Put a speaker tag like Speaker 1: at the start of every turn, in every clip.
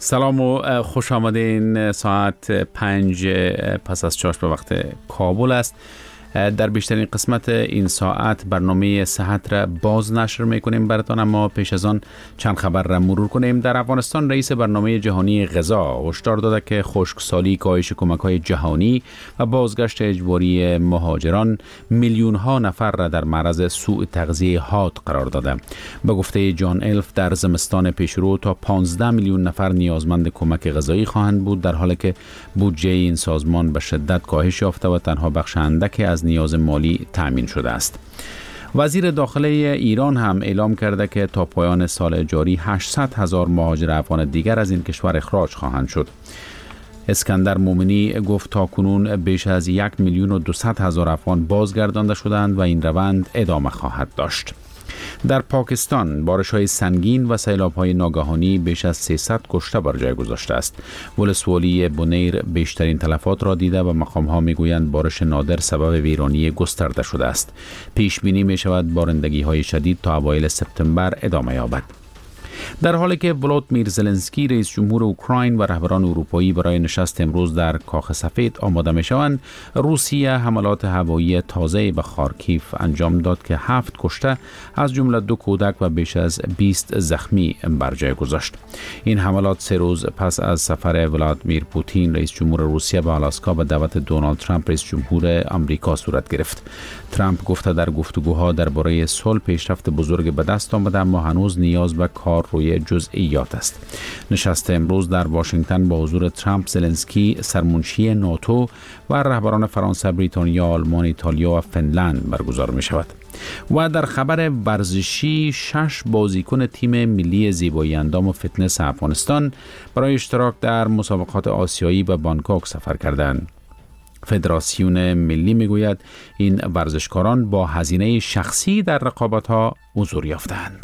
Speaker 1: سلام و خوش آمدین. ساعت 5 پس از 4 به وقت کابل است. در بیشترین قسمت این ساعت برنامه صحت را باز نشر میکنیم براتان، اما پیش از آن چند خبر را مرور کنیم. در افغانستان رئیس برنامه جهانی غذا هشدار داده که خشکسالی، کاهش کمک‌های جهانی و بازگشت اجباری مهاجران میلیون ها نفر را در معرض سوء تغذیه حاد قرار داده. به گفته جان الف در زمستان پیشرو تا 15 میلیون نفر نیازمند کمک غذایی خواهند بود، در حالی که بودجه این سازمان به شدت کاهش یافته و تنها بخش اندکی از نیاز مالی تأمین شده است. وزیر داخله ایران هم اعلام کرده که تا پایان سال جاری 800,000 مهاجر افغان دیگر از این کشور اخراج خواهند شد. اسکندر مومنی گفت تاکنون بیش از 1,200,000 افغان بازگردانده شدند و این روند ادامه خواهد داشت. در پاکستان بارش‌های سنگین و سیلاب‌های ناگهانی بیش از 300 کشته بر جای گذاشته است. ولسوالی بونیر بیشترین تلفات را دیده و مقام‌ها می‌گویند بارش نادر سبب ویرانی گسترده شده است. پیش بینی می‌شود بارندگی‌های شدید تا اوایل سپتامبر ادامه یابد. در حالی که ولودیمیر زلنسکی رئیس جمهور اوکراین و رهبران اروپایی برای نشست امروز در کاخ سفید آماده می‌شوند، روسیه حملات هوایی تازه‌ای به خارکیف انجام داد که 7 کشته از جمله 2 کودک و بیش از 20 زخمی بر جای گذاشت. این حملات 3 روز پس از سفر ولادیمیر پوتین رئیس جمهور روسیه به آلاسکا به دعوت دونالد ترامپ رئیس جمهور آمریکا صورت گرفت. ترامپ گفته در گفتگوها درباره صلح پیشرفت بزرگ به دست آمده، اما هنوز نیاز به کار روی جزئیات است. نشست امروز در واشنگتن با حضور ترامپ، زلنسکی، سرمنشی ناتو و رهبران فرانسه، بریتانیا، آلمان، ایتالیا و فنلند برگزار می شود. و در خبر ورزشی 6 بازیکن تیم ملی زیبایی اندام و فتنس افغانستان برای اشتراک در مسابقات آسیایی به بانکوک سفر کردند. فدراسیون ملی میگوید این ورزشکاران با هزینه شخصی در رقابت‌ها حضور یافتند.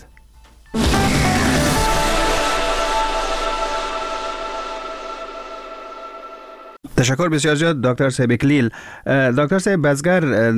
Speaker 2: تشکر بسیار زیاد دکتر صاحب اکلیل. دکتر صاحب بزگر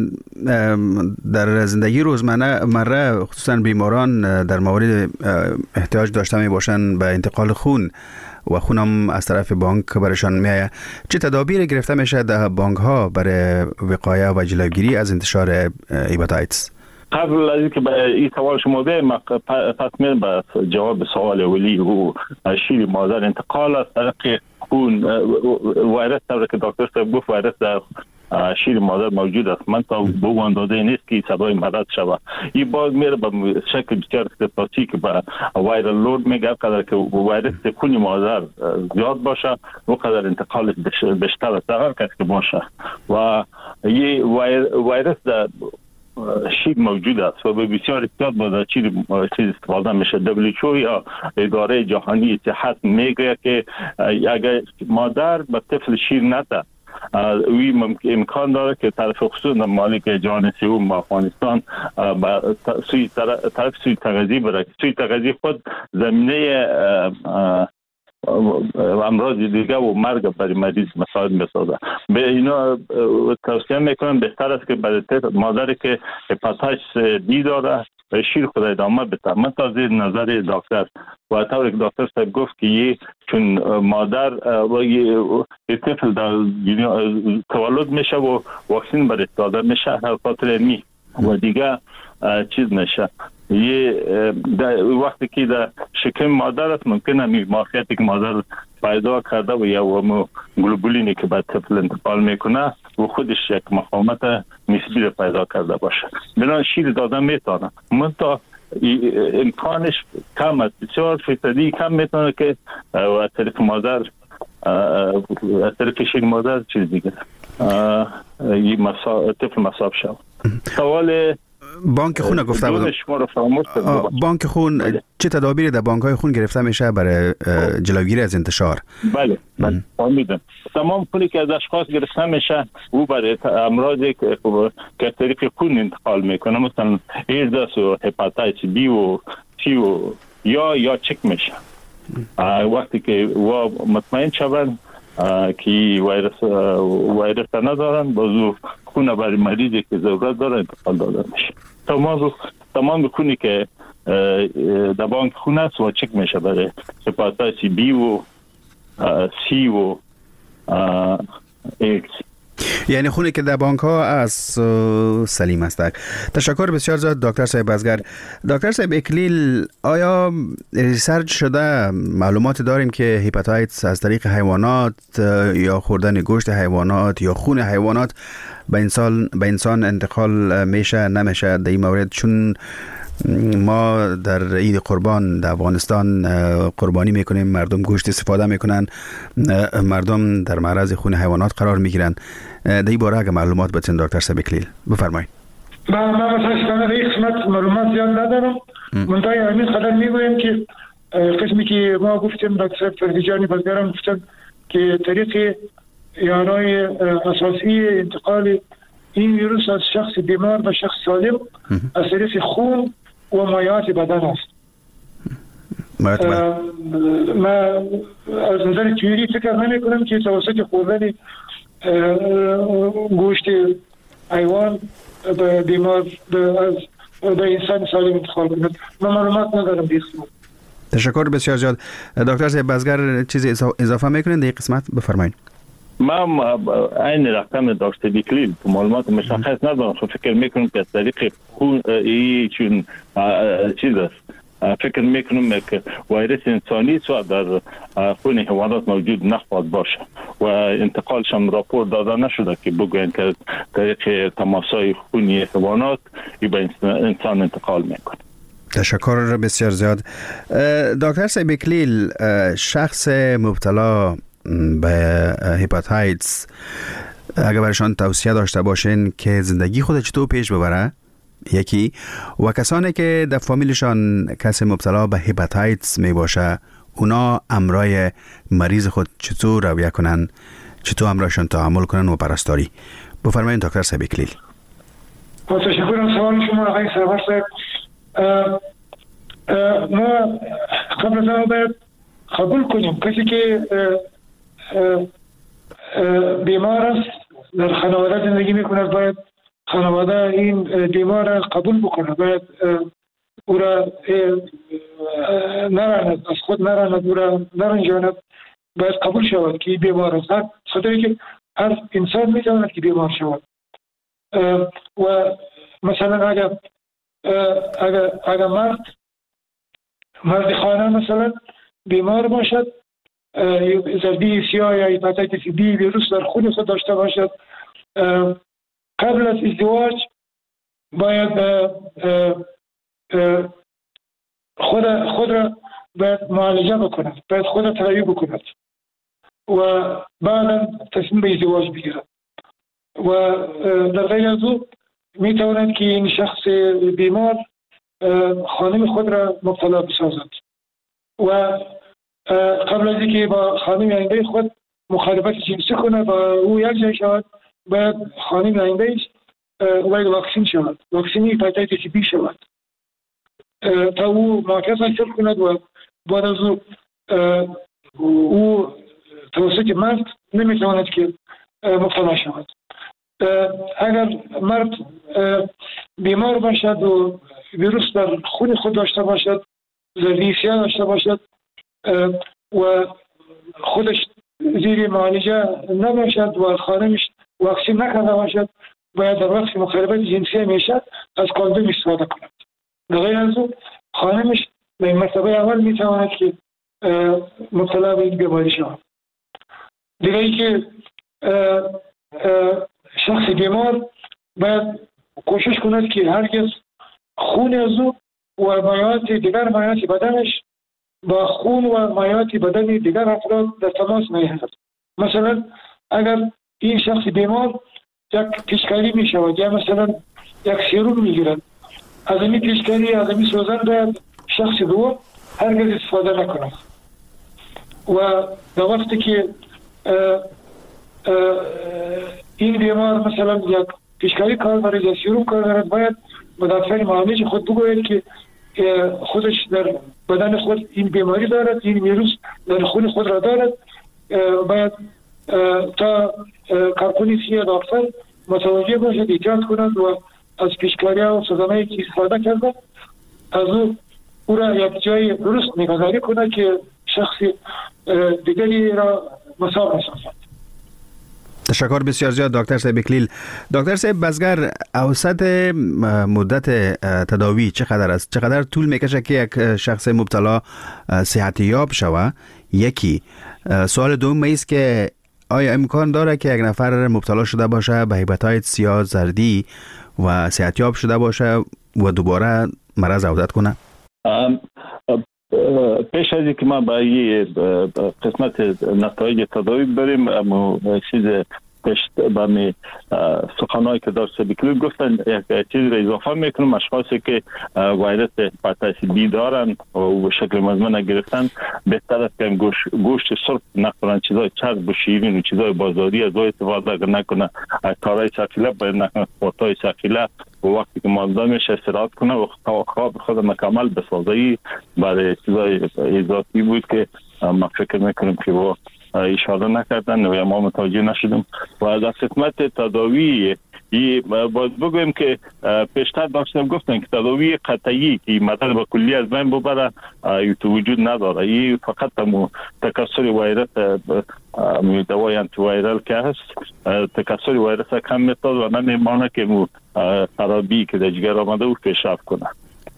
Speaker 2: در زندگی روزمره خصوصا بیماران در مورد احتیاج داشته می باشند به انتقال خون و خونم از طرف بانک برشان میآید. چه تدابیر گرفته میشه در بانک ها برای وقایه و جلوگیری از انتشار هپاتیتس؟
Speaker 3: قبل از اینکه به این سوال شما بگم، پس میرم به جواب سوال اولی و شیر مادر انتقال از طریق خون ویروس طوری که دکتر صاحب گفت ویروس در شیر مادر موجود است. من تا به اون اندازه نیست که سبب مرض شود. این باز میره به شکل بسیار اختصاصی که به وایرال لود میگه. قدر که ویروس خون مادر زیاد باشه و قدر انتقال بیشتر است هر کس که باشه و این ویروس در شیر موجود است و به بسیار احتیاط باید چیز استفاده میشه. WHO یا اداره جهانی صحت میگه که اگر مادر به طفل شیر نده، امکان داره که طرف خصوص مالک جهان سوم افغانستان طرف سوی تغذیه بره. سوی تغذیه خود زمینه امراض دیگه و مرگ برای مریض مساعد میسازه. به اینا توصیه میکنم بهتر است که برای مادری که هپاتیتس بی داره به شیر خود ادامه بده. من تازه نظر دکتر و طوری که دکتر صاحب گفت که چون مادر و طفل در تولد میشه و واکسین برای داده میشه هر خاطر علمی و دیگه چیز نشه. وقتی که در شکم مادر است ممکنه ماهیتی که مادر پیدا کرده و یا گلوبولینی که به طفل انتقال میکنه و خودش یک مقاومت نسبی را پیدا کرده باشه. بنابراین شیر دادن میتونه، منتها امکانش کم است، بسیار فیصدی کم میتونه که از طریق مادر از طریق شیر مادر چیز دیگه طفل مصاب شد. سوال
Speaker 2: بانک خون گفته بودم. بانک خون چه تدابیری در بانک های خون گرفته میشه برای جلوگیری از انتشار؟
Speaker 3: بله فهمیدم. تمام خونی که از اشخاص گرفته میشه او برای امراضی که از طریق خون انتقال میکنه، مثلا ایدز و هپاتیتس بی و سی و یا چک میشه. وقتی که مطمئن شوند که ویروس ندارن، بازو خون برای مریضی که ضرورت داره انتقال داده میشه. تمام خونی که در بانک خون است و چک میشه برای هپاتیتس بی و سی و ایکس.
Speaker 2: یعنی خونی که در بانک ها از سلیم است. تشکر بسیار زیاد دکتر صاحب بزگر. دکتر صاحب اکلیل، آیا ریسرچ شده، معلومات داریم که هپاتایتس از طریق حیوانات یا خوردن گوشت حیوانات یا خون حیوانات به انسان انتقال میشه نمیشه در این مورد؟ چون ما در عید قربان در افغانستان قربانی میکنیم، مردم گوشت استفاده میکنن، مردم در معرض خون حیوانات قرار میگیرن. در این باره اگه معلومات بتین دکتر صاحب اکلیل بفرمایید.
Speaker 4: من متاسفانه در قسمت معلومات زیاد ندارم. منتها همین قدر میگویم که قسمی که ما گفتیم دکتر صاحب فرزیجانی بزگران گفتن که طریق یارای اساسی انتقال این ویروس از شخص بیمار به شخص سالم از طریق خون و مایعات بدن است. ما از نظر تئوری فکر نمی کنم که توسط خوردن گوشت حیوان به بیمار به انسان سالم انتقال کند. من معلومات ندارم بیخ.
Speaker 2: تشکر بسیار زیاد. دکتر صاحب بزگر چیزی اضافه میکنین در این قسمت؟ بفرمایید.
Speaker 3: من این رقم دکتر بیکلیل معلومات مشخص ندارم، فکر میکنم که از طریق خون چون چیز است، فکر میکنم که ویروس انسانی سو در خون حیوانات موجود نخواهد باشه و انتقالش هم راپور داده نشده که بگوین که طریق تماسای خونی حیوانات به انسان انتقال میکنه.
Speaker 2: تشکر بسیار زیاد. دکتر صاحب اکلیل، شخص مبتلا به هپاتایتس اگر برشان توصیه داشته باشین که زندگی خود چطور پیش ببره، یکی، و کسانی که در فامیلشان کسی مبتلا به هپاتایتس می باشه اونا امرای مریض خود چطور رویه کنن، چطور امرایشان تعامل کنن و پرستاری؟ بفرمایید دکتر صاحب اکلیل.
Speaker 4: تشکر از سوال شما آقای سرور صاحب. ما قبل از آن باید قبول کنیم کسی که بیمار است در خانواده زندگی میکنه باید خانواده این بیمار را قبول بکنه، باید او را نراند، از خود نراند، او را نرنجاند، باید قبول شود که بیمار است. خاطری که هر انسان میتواند که بیمار شود و مثلا اگر مرد خانه مثلا بیمار باشد، زردی سیاه یا هپاتیتس بی ویروس در خون خود داشته باشد، قبل از ازدواج باید خود را باید معالجه بکند، باید خود را تداوی بکند و بعدا تصمیم به ازدواج بگیرد و در غیر از او می تواند که این شخص بیمار خانم خود را مبتلا بسازد و قبل از اینکه با خانم آینده خود مخالفت جنسی کنه با او یک جای شود، باید خانم آیندهش باید واکسین شود، واکسین هپاتیتس بی شود تا او معافیت حاصل کند و بعد از او توسط مرد نمیتواند که مبتلا شود. اگر مرد بیمار باشد و ویروس در خون خود داشته باشد، زردی سیاه داشته باشد و خودش زیر معالجه نباشد و خانمش واکسین نکرده باشد، باید در وقت مخالفت جنسی میشد از کاندوم استفاده کند. در غیر از او خانمش به مرتبه اول میتواند که مبتلا به این بیماری شود. دیگه ای که شخص بیمار باید کوشش کند که هرگز خون از او و مایعات دیگر مایعات بدنش با خون و مایعات بدن دیگر افراد در تماس نیفتد. مثلا اگر این شخص بیمار یک پیشکاری می شود یا مثلا یک سیروم می گیرد، از این پیشکاری از این سوزن باید شخص دوم هرگز استفاده نکند و در وقتی که این بیمار مثلا یک پیشکاری کار دارد یا سیروم کار دارد، باید به دکتر معالج خود بگوید که خودش در بدن خود این بیماری دارد، این ویروس در خون خود را دارد، باید تا کارکنی سیاه دکتر متوجه باشد، احتیاط کند و از پیشکاری و سوزنایی که استفاده کرده از او را یک جای درست نگهداری کند که شخصی دیگری را مساو می‌سازد.
Speaker 2: تشکر بسیار زیاد دکتر صاحب اکلیل. دکتر صاحب بزگر، اوسط مدت تداوی چقدر است؟ چقدر طول میکشه که یک شخص مبتلا صحت یاب شوه؟ یکی. سوال دوم است که آیا امکان داره که یک نفر مبتلا شده باشه به هپاتیت سیا زردی و صحت یاب شده باشه و دوباره مرض عودت کنه؟
Speaker 3: پیش از اینکه ما به یه قسمت نتایج تداوی بریم، اما چیز پیش به می سخنایی که دکتر بکلیل گفتن یک چیز را اضافه میکنم. اشخاصی که ویروس هپاتیت بی دارن و شکل مزمن گرفتن بهتر است که گوشت سرخ نخورن، چیزای چرب و شیرین و چیزای بازاری از استفاده نکنه، کارهای ثقیله باید نکنه، سپورتای ثقیله و وقتی که مالدا میشه استراحت کنه و خواب خود مکمل بسازه. برای چیزای اضافی بود که ما فکر میکنیم که با اشاره نکردن و ما متوجه نشدیم. و در خدمت تداوی باید بگویم که پیشتر داشتم گفتن که تداوی قطعی که مدل با کلی از بین ببره تو وجود نداره. این فقط تکثر ویروس دوای انتی ویرال که هست تکثر ویروس کم میتاد و نمیمانه که خرابی که در جگر آمده او پیشرفت کنه.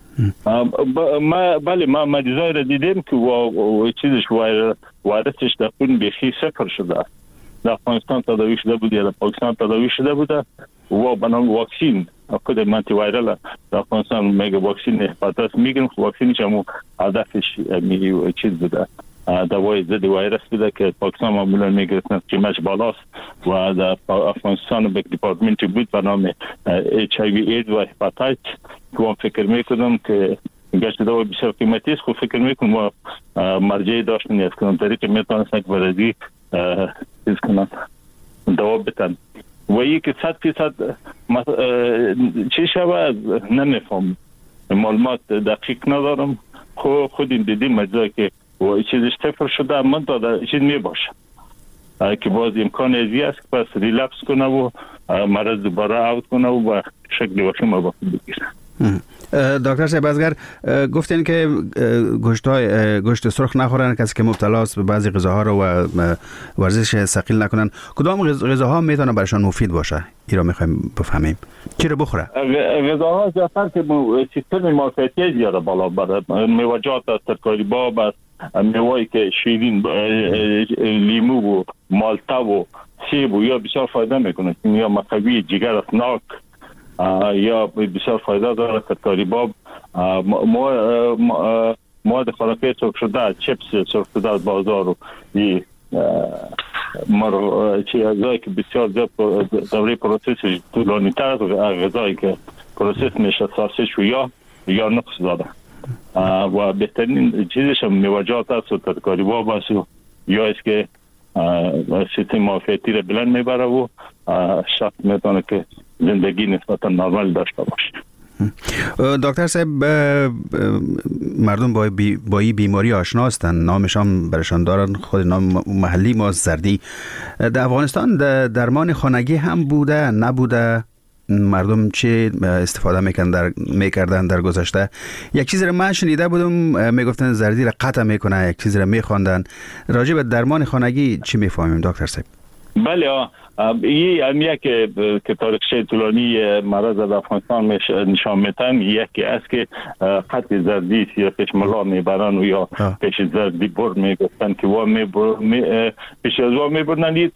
Speaker 3: بله ما مریضای را دیدیم که چیزش ویروسش در خون بیخی صفر شده. در افغانستان تداوی شده بود یا در پاکستان تداوی شده بوده و بنام واکسین خود آنتی ویرال در افغانستان میگه واکسین هپاتیت میگن، واکسینش هم هدفش چیز بوده، دوای ضد ویروس بوده که پاکستان معمولا میگرفتن قیمتش بالاست و در افغانستان به دیپارتمنتی بود به نام HIV AIDS و هپاتیت که من فکر میکنم که گشت دوا بسیار قیمتی است. خب فکر میکنم ما مرجعی داشتن از کنم طریق میتونستن که برازی چیز کنن دوا بتن و یکی 100% چی شود نمیفهم، معلومات دقیق ندارم. خود این دیدیم مجزایی که چیزش صفر شده من تا چیز میباشه که باز امکان ازی است که پس ریلپس کنه و مرض دوباره عود کنه و با شکل وخیم رو بگیره.
Speaker 2: دکتر صاحب ازگر گفتین که گوشت سرخ نخورن کسی که مبتلا است به بعضی غذاها رو و ورزش ثقیل نکنن. کدام غذاها میتونه برایشان مفید باشه؟ این رو میخوایم بفهمیم. چی رو بخوره؟
Speaker 3: غذاها زیادتر که سیستم معافیتی زیاده بالا بره، میوه‌جات، ترکاری باب است، میوه‌ای که شیرین، لیمو و مالتا و سیب و یا بسیار فایده میکنه، یا مقوی جگر است، ناک یا بسیار فایده داره. ترکاری باب، مواد خوراکی سرخ شده، چپس سرخ شده از بازار و غذایی که بسیار زیاد دوره پروسس طولانی تر از غذایی که پروسس میشه، ساسج و یا نقص داره و بهترین چیزش هم میوه‌جات است و ترکاری باب است یا است که سیستم معافیتی را بلند میبره و شخص میتونه که زندگی نسبتا نرمال داشته باشه.
Speaker 2: دکتر صاحب مردم با این بیماری آشنا هستند، نامش هم برشان دارن، خود نام محلی ما زردی. در افغانستان درمان خانگی هم بوده نبوده؟ مردم چه استفاده میکردن در گذشته؟ یک چیزی را من شنیده بودم میگفتن زردی را قطع میکنه، یک چیزی را میخواندن. راجع به درمان خانگی چی میفهمیم دکتر صاحب؟
Speaker 3: بله، این یک تاریخچه طولانی مرض در افغانستان نشان میتن. یکی است که قطع زردی یا پیش ملا میبرن و یا پیش زردی بر میگفتن که پیش از وا میبرن. این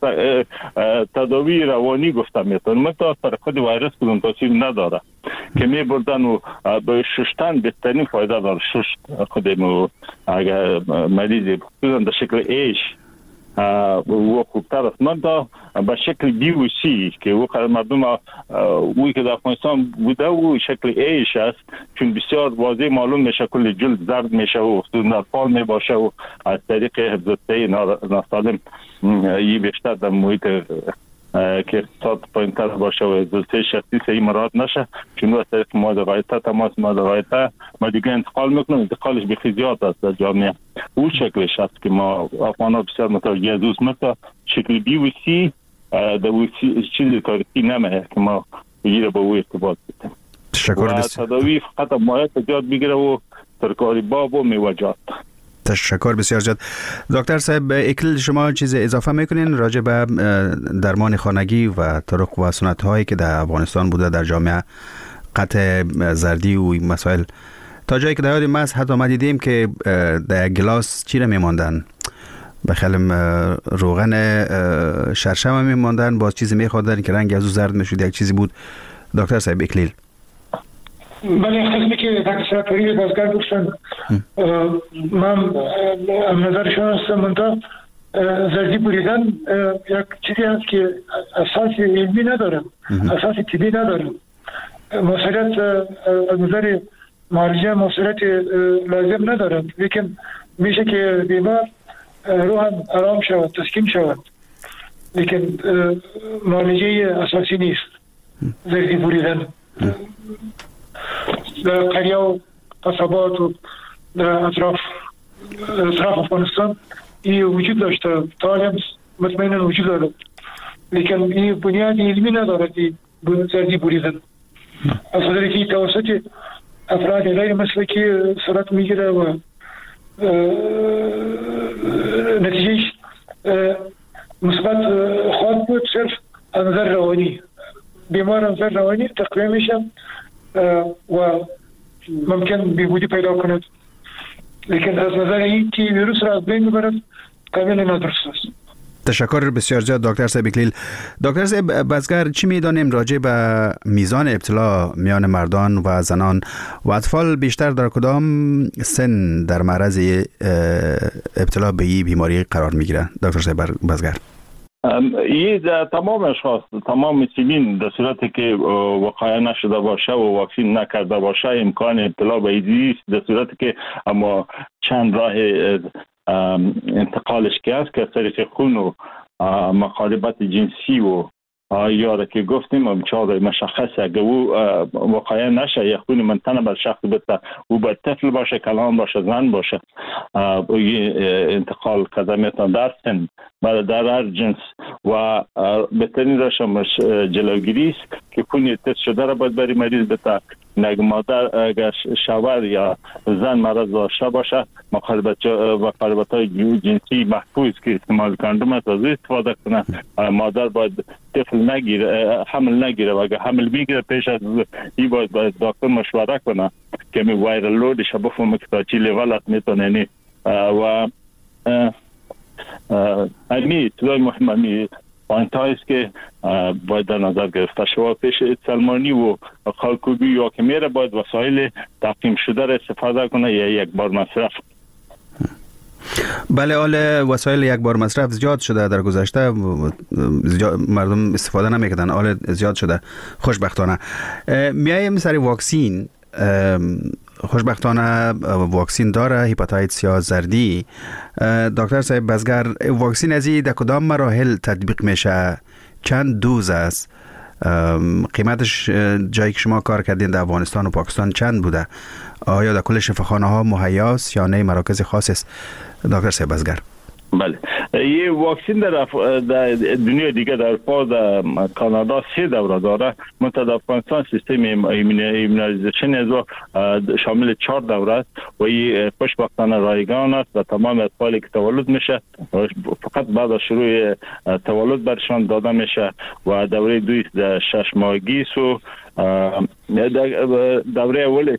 Speaker 3: تداوی روانی گفته میتون متا پر خود ویروس کدوم تاثیر نداره که میبردن و به ششتن بهترین فایده داره. ششت خودمون اگر مریض بودن در شکل ایش و خوبتر است. من دا به شکل بیوسی که مردم اوی که در افغانستان بوده و شکل ایش است، چون بسیار واضح معلوم میشه کل جلد زرد میشه و در پال میباشه و از طریق حفظ‌الصحه ناسالم یه بیشتر در محیط که اقتصاد پایین‌تر باشه و حفظ‌الصحه شخصی صحیح مراعات نشه، چون از طریق مواد غایطه تماس مواد غایطه ما دیگه انتقال میکنم. انتقالش بخی زیاد است در جامعه. او شکلش است که ما افغان‌ها بسیار متوجه از اوست. مثل شکل بیوسی در چیزی تاریخی نمیه که ما بگیره با او ارتباط بتیم.
Speaker 2: و
Speaker 3: تداوی فقط مایه تجاد بگیره و ترکاری باب و میوه‌جات.
Speaker 2: تشکر بسیار زیاد. دکتر صاحب اکلیل، شما چیز اضافه میکنین راجع به درمان خانگی و طرق و سنت هایی که در افغانستان بوده در جامعه، قطع زردی و مسائل، تا جایی که در یاد ما حتی ما دیدیم که در گلاس چی را میماندن، بخلم روغن شرشم میماندن، باز چیزی میخوردن که رنگ از او زرد میشد، یک چیزی بود. دکتر صاحب اکلیل.
Speaker 4: بله، خدمتی که دکتر صاحب فرید بازگار گفتن من نظرشان هستم. منتها زردی بریدن یک چیزی هست که اساس علمی ندارم، اساس طبی ندارم. موثریت از نظر معالجه موثریت لازم ندارد، لیکن میشه که بیمار روحاً آرام شود، تسکین شود، لیکن معالجه اساسی نیست زردی بریدن. در قریه و قصبات و در اطراف افغانستان این وجود داشته، تا حالا مطمئنا وجود دارد، لیکن این بنیاد علمی ندارد زردی بریدن. از خاطر که توسط افراد غیر مسلکی صورت میگیره و نتیجهش مثبت خواهد بود. صرف از نظر روانی بیمار از نظر روانی تقویه میشه و ممکن بیهودی پیدا کند، لیکن از نظر این که ویروس را از بین ببرد کاملا نادرست است.
Speaker 2: تشکر بسیار زیاد دکتر صاحب اکلیل. دکتر صاحب بازگار، چی میدانیم راجع به میزان ابتلا میان مردان و زنان و اطفال؟ بیشتر در کدام سن در معرض ابتلا به این بیماری قرار میگیرن دکتر صاحب بازگار؟
Speaker 3: این تمام اشخاص، تمام مسنین در صورتی که وقایع نشده باشه و واکسین نکرده باشه امکان ابتلا به این در صورتی که اما چند راه انتقالش که است که از طریق خون و مخالبت جنسی و یا که گفتیم چهار مشخص اگه او واقعا نشه یا خون منتنه بر شخص بته او باید طفل باشه، کلان باشه، زن باشه، انتقال کرده میتونه در سن در هر جنس و بهترین روش جلوگیری است که خون تست شده را باید بری مریض بته. نگه مادر اگر شوهر یا زن مرض داشته باشه مخالبت های جنسی محفوظ که استعمال کاندوم است از استفاده کنه. مادر باید طفل نگیره، حمل نگیره و اگر حمل بگیره پیش از این باید دکتر مشوره کنه که می وایرال لودش بفهمه که تا چی لیول است میتونه و امی توی مهمه پوینت هایست که باید در نظر گرفته شود. پیش سلمانی و خالکوبی یا که میره باید وسایل تقسیم شده را استفاده کنه یا یک بار مصرف.
Speaker 2: بله، حال وسایل یک بار مصرف زیاد شده در گذشته، مردم استفاده نمیکردن، حال زیاد شده خوشبختانه. میایم سر واکسین. خوشبختانه واکسین داره هپاتیتس یا زردی. دکتر صاحب بازگار، واکسین از این در کدام مراحل تطبیق میشه؟ چند دوز است؟ قیمتش جایی که شما کار کردین در افغانستان و پاکستان چند بوده؟ آیا در کل شفاخانه ها مهیاست یا نه مراکز خاص است؟ دکتر صاحب بازگار.
Speaker 3: بله، یه واکسین در دنیا دیگه در اروپا در کانادا 3 دوره داره، منتها در افغانستان سیستم ایمونایزیشن از شامل 4 دوره است و این خوشبختانه رایگان است و تمام اطفالی که تولد میشه فقط بعد از شروع تولد برشان داده میشه و دوره 2 در 6 ماهگی و دوره اول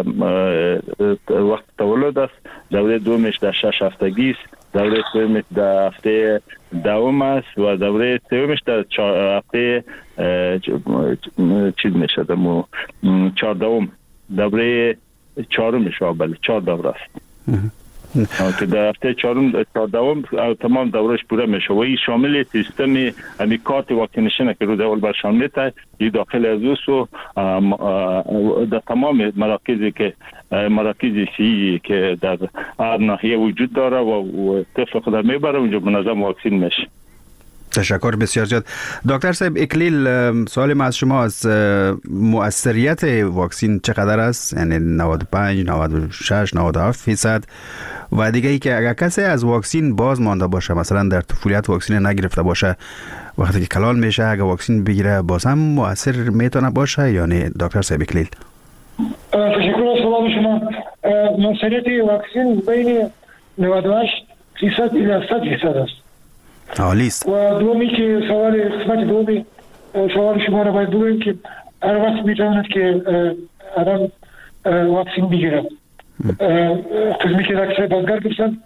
Speaker 3: وقت تولد است، دوره دومش در 6 هفتگی است، دوره سومش در هفته دوم است و دوره سومش در هفته چیز میشه در 14م، دوره 4مش. بله 4 دوره است که در هفته 14م تمام دورش پوره میشه و این شامل سیستم امی کارت واکسینیشن که رو اول برشان میته این داخل از اوست و در تمام مراکزی سی که در هر ناحیه وجود داره و طفل خود میبره اونجا منظم واکسین میشه.
Speaker 2: تشکر بسیار زیاد. دکتر صاحب اکلیل، سوال ما از شما از مؤثریت واکسین چقدر است؟ یعنی 95 96 97% و دیگه ای که اگر کسی از واکسین باز مانده باشه، مثلا در طفولیت واکسین نگرفته باشه، وقتی که کلان میشه اگر واکسین بگیره باز هم مؤثر میتونه باشه یا نه؟ دکتر صاحب اکلیل.
Speaker 4: تشکر از سوال شما. مؤثریت واکسین بین 98% الى 100% است.
Speaker 2: عالی است.
Speaker 4: و دومی که قسمت دومی سوال شما را باید بگویم که هر وقت میتواند که آدم واکسین بگیرد. قسمی که اکثر بازگار گفتن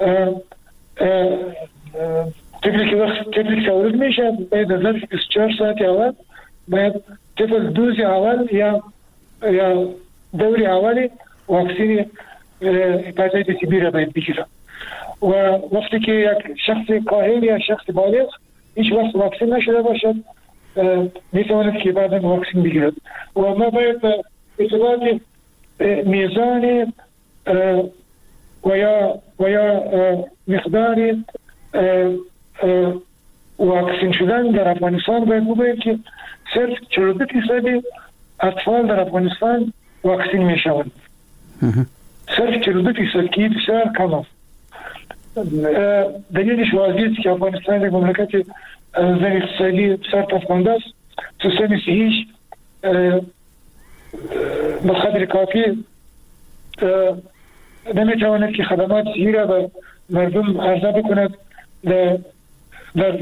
Speaker 4: تبلیک تولید میشه، باید از 24 ساعت اول باید طفل دوز اول یا دوری اولی واکسین هپاتیتس بی را باید بگیرد. و وقتی که یک شخص کاهل یا شخص بالغ هیچ وقت واکسین نشده باشد میتواند که بعدا واکسین بگیرد. و ما باید اعتبار میزان و یا مقدار واکسین شدن در افغانستان باید بگویم که صرف 42% اطفال در افغانستان واکسین میشوند. صرف 42% که بسیار کم است. دلیلش واضح است که افغانستان یک مملکت زن اقتصادی بسیار پسمانده است. سیستم صحیش به قدر کافی نمیتواند که خدمات صحی را به مردم عرضه بکند. در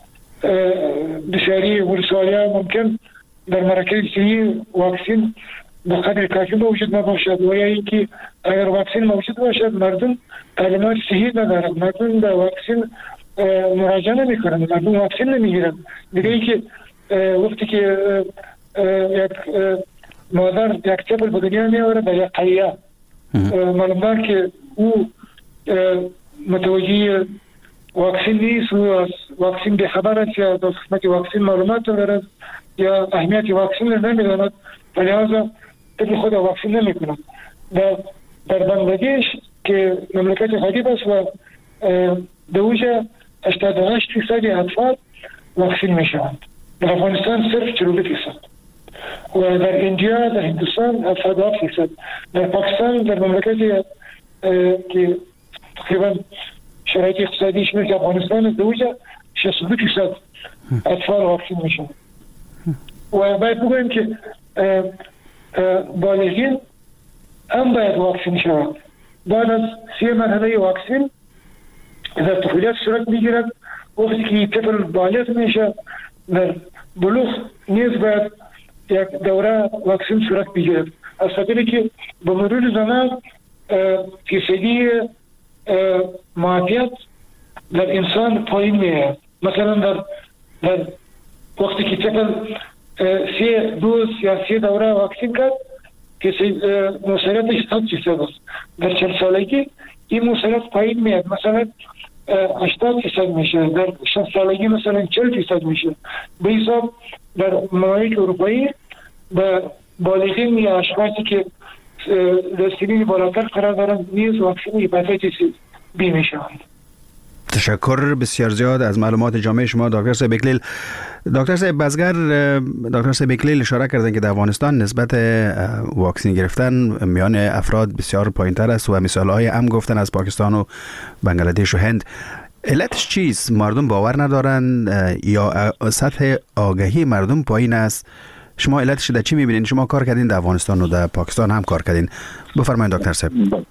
Speaker 4: دشاری ولسوالی ممکن در مراکز صحی واکسین به قدر کافی موجود نباشد و یا اینکه اگر واکسین موجود باشد مردم تعلیمات صحی ندارند، مردم در واکسین مراجعه نمی کنند، مردم واکسین نمیگیرند. دیگه اینکه وقتی که یک مادر یک طفل به دنیا می آورد در یک قریه معلومدار که او متوجه واکسین نیست و از واکسین بخبر است یا در قسمت واکسین معلومات دارد یا اهمیت واکسین را نمیداند و لحاظا طفل خود واکسین نمی کند. در بنگلادش که مملکت غریب است و دوجه 88% اطفال واکسین می شوند. در افغانستان صرف 42% و در اندیا در هندوستان 77%. در پاکستان در مملکتی که تقریبا شرایط اقتصادیش مثل افغانستان دوجه 62% اطفال واکسین می شوند. و باید بگویم که بالغین هم باید واکسین شوند. بعد از 3 مرحله واکسین در طفولیت صورت میگیرد. وقتی که طفل بالغ میشه در بلوغ نیز باید یک دوره واکسین صورت بگیرد. از خاطری که به مرور زمان فیصدی معافیت در انسان پایین میاد. مثلا در وقتی که طفل 3 دوز یا 3 دوره واکسین کرد که مسئولیتش 100% است. در 40 سالگی این مسئولیت پایین میاد، مثلا 80% میشه، در 60 سالگی مثلا 40% میشه. به حساب در ممالک اروپایی به بالغین یا اشخاصی که در سنین بالاتر قرار دارند نیز واکسین هپاتیتس بی میشوند.
Speaker 2: تشکر بسیار زیاد از معلومات جامع شما دکتر صاحب اکلیل. دکتر صاحب بزگر، دکتر صاحب اکلیل اشاره کردن که در افغانستان نسبت واکسین گرفتن میان افراد بسیار پایین‌تر است و مثال‌های هم گفتن از پاکستان و بنگلادش و هند. علتش چیست؟ مردم باور ندارن یا سطح آگاهی مردم پایین است؟ شما علتش در چی می‌بینید؟ شما کار کردین در افغانستان و در پاکستان هم کار کردین. بفرمایید دکتر صاحب.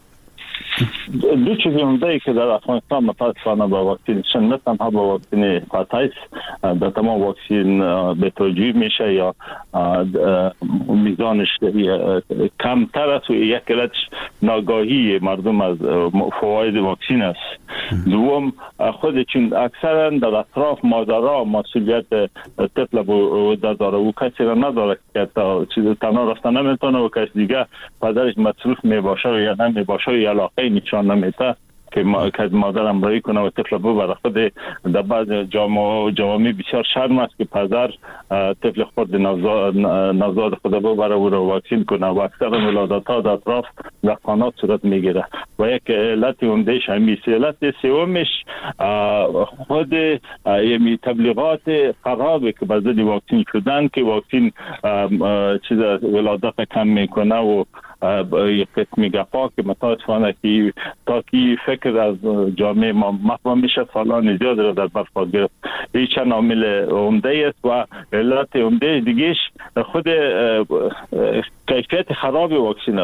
Speaker 3: دو چیز عمده که در افغانستان متاسفانه با واکسینیشن نه تنها با واکسین هپاتیتس در تمام واکسین به توجیه میشه یا میزانش کمتر است و یک علتش ناگاهی مردم از فواید واکسین است. دوم خود چون اکثرا در اطراف مادرها مسئولیت طفل بوده داره و کسی را نداره که تنها رفتن نمیتونه و کسی دیگه پدرش مصروف میباشه یا نمیباشه یا علاقه نشان نمیده که مادر امرایی کنه و طفل ببره. خود در بعض جوامع بسیار شرم است که پدر طفل خود نوزاد خود ببره و را واکسین کنه و اکثر ولادت ها در اطراف لقانات صورت میگیره و یک علت عمدهش همیست. علت سومش خود یمی تبلیغات خرابه که به ضد واکسین شدن که واکسین چیز ولادت کم میکنه و یک قسمی گپا که متاسفانه که تا که فکر از جامعه ما مفهوم میشه سالان زیاد را در بر خود گرفت. این چند عامل عمده است و علت عمده دیگهش خود کیفیت خراب واکسین است.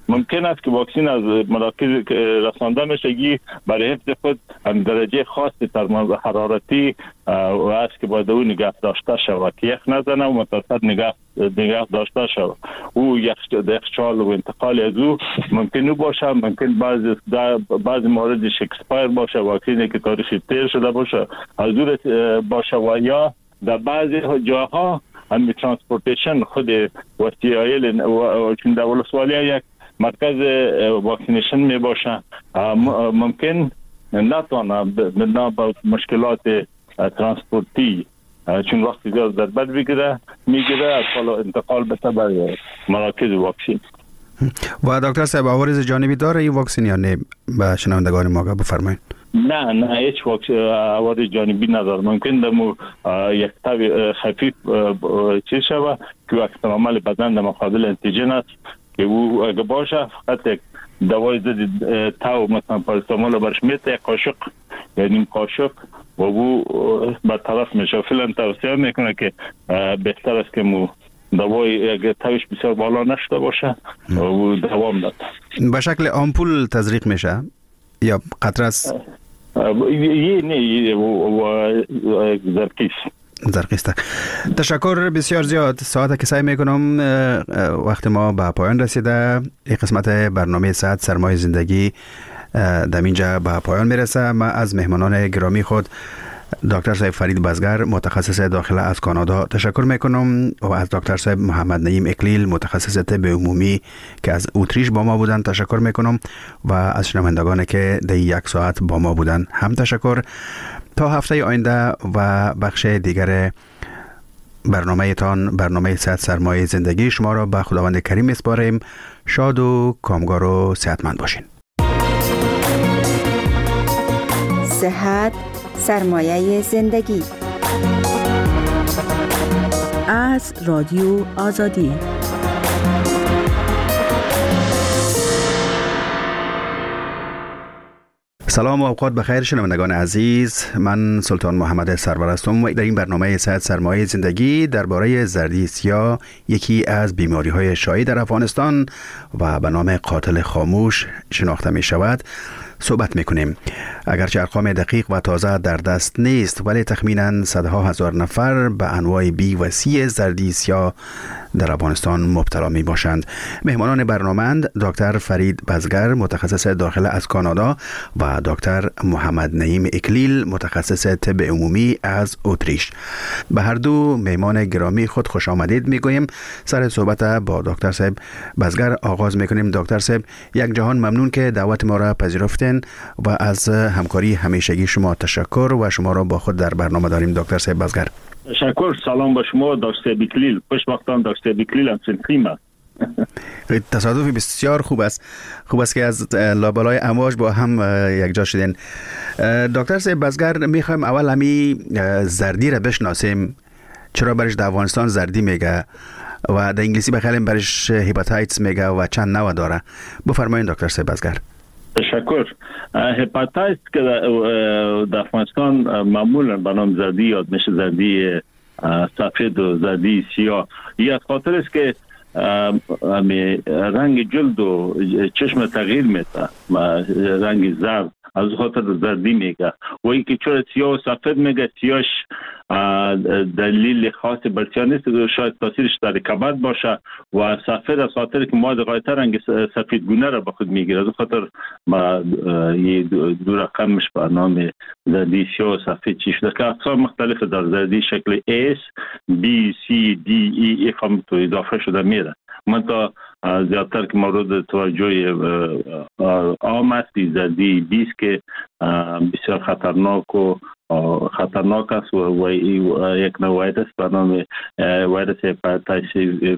Speaker 3: ممکن است که واکسن از مراکز رسانده میشه برای حفظ خود درجه خاص حرارتی و است که باید او نگه داشته شود که یخ نزنه و متوسط نگه داشته شود. او یخچال و انتقال از او ممکن باشه، ممکن بعض موارد شکسپایر باشه، واکسنی که تاریخ تیر شده باشه از دور باشه و یا در بعضی جاها هم ترانسپورتیشن خود وسایل چون در ولسوالی یک مرکز واکسینیشن می باشه ممکن نتونه با مشکلات ترانسپورتی چون وقتی زیاد در بر میگیره از حالا انتقال بشه برای مراکز واکسین.
Speaker 2: و دکتر صاحب عوارض جانبی داره این واکسن یا نه؟ به شنوندگان ما بفرمایید.
Speaker 3: نه هیچ عوارض جانبی نداره. ممکن دمو یک تب خفیف چیز شود که اکثر عمل بدن در مقابل انتیجن است که او اگه باشه فقط یک دوای ضد تاو مثلا پاراسیتامول برش میته یک قاشق یا نیم قاشق و او برطرف میشه. فعلا توصیه میکنه که بهتر است که مو دوای اگه تاوش بسیار بالا نشده باشه و او دوام داد.
Speaker 2: به شکل آمپول تزریق میشه یا قطره است؟ زرقیسته. تشکر بسیار زیاد. ساعت که سعی میکنم وقت ما به پایان رسیده. این قسمت برنامه صحت سرمایه زندگی در اینجا به پایان میرسه. من از مهمانان گرامی خود دکتر صاحب فرید بزگر متخصص داخله از کانادا تشکر میکنم و از دکتر صاحب محمد نعیم اکلیل متخصص طب عمومی که از اتریش با ما بودن تشکر میکنم و از شنوندگان که در یک ساعت با ما بودن هم تشکر. تا هفته آینده و بخش دیگر برنامه صحت سرمایه زندگی شما را به خداوند کریم میسپاریم. شاد و کامگار و صحتمند باشین.
Speaker 5: صحت سرمایه زندگی از رادیو آزادی.
Speaker 2: سلام و اوقات بخیر شنوندگان عزیز. من سلطان محمد سرور هستم و در این برنامه صحت سرمایه زندگی درباره زردی سیاه، یکی از بیماری‌های شایع در افغانستان و به نام قاتل خاموش شناخته می شود، صحبت میکنیم. اگرچه ارقام دقیق و تازه در دست نیست ولی تخمینا صدها هزار نفر به انواع بی و سی زردی سیاه در افغانستان مبتلا می باشند. مهمانان برنامه‌اند دکتر فرید بزگر متخصص داخله از کانادا و دکتر محمد نعیم اکلیل متخصص طب عمومی از اتریش. به هر دو مهمان گرامی خود خوش آمدید میگویم. سر صحبت با دکتر صاحب بزگر آغاز میکنیم. دکتر صاحب یک جهان ممنون که دعوت ما را پذیرفتین و از همکاری همیشگی شما تشکر و شما را با خود در برنامه داریم. دکتر صاحب بزگر
Speaker 3: تشکر. سلام با شما دکتر بیکلیل. خوشبختانه دکتر بیکلیل هم سنخیمه.
Speaker 2: تصادفی بسیار خوب است که از لابلای امواج با هم یک جا شدین. دکتر صاحب بزگر میخوایم اول همی زردی را بشناسیم. چرا برش در افغانستان زردی میگه و در انگلیسی بخیلیم برش هپاتایتس میگه و چند نوع داره؟ بفرمایید دکتر صاحب بزگر.
Speaker 3: تشکر. هپاتایتس که در افغانستان معمولا به نام زردی یاد میشه، زردی سفید و زردی سیاه. این از خاطر است که رنگ جلد و چشم تغییر میده، رنگ زرد، از خاطر زردی میگه. و اینکه چرا سیاه و سفید میگه، سیاهش دلیل خاص برسیاه نیست، شاید تاثیرش در کبد باشه و سفید از خاطر که مواد غایطه رنگ سفیدگونه را به خود میگیره. از خاطر یه دو رقمش به نام زردی سیاه و سفید چی شده که اقسام مختلف در زردی شکل S, B, C, D, E هم تو اضافه شده میره. من تا زیادتر که مورد توجه عام است زردی بیست که بسیار خطرناک است و یک نوع ویروس به نام ویروس هپاتایتس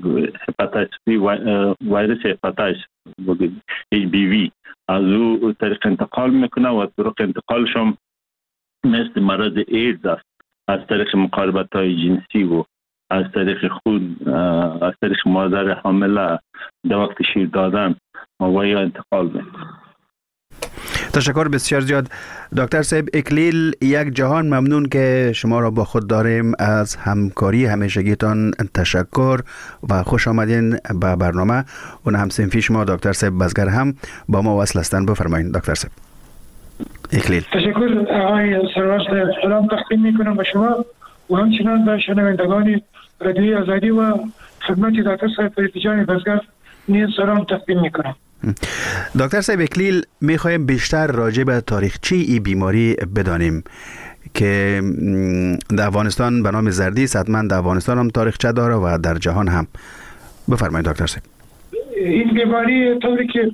Speaker 3: ویروس هپاتایتس HBV از او طریق انتقال میکنه و طرق انتقالش هم مثل مرض ایدز است، از طریق مقاربت های جنسی و از طریق خون، از طریق مادر حامله در وقت شیر دادن و یا انتقال میکنه.
Speaker 2: تشکر بسیار زیاد دکتر صاحب اکلیل. یک جهان ممنون که شما را با خود داریم. از همکاری همیشگیتان تشکر و خوش آمدین به برنامه. اون هم صنفی شما دکتر صاحب بزگر هم با ما وصل هستن. بفرمایید دکتر صاحب. اکلیل.
Speaker 4: تشکر آقای سروش، سلام تقدیم میکنم به شما و همچنان به شنوندگان رادیوی آزادی و خدمت دکتر صاحب فریدجان بزگر نیز سلام تقدیم میکنم.
Speaker 2: دکتر صاحب اکلیل، میخوایم بیشتر راجع به تاریخچه ای بیماری بدانیم که در افغانستان به نام زردی است. حتما در افغانستان هم تاریخچه داره و در جهان هم. بفرمایید دکتر صاحب.
Speaker 4: این بیماری طوری که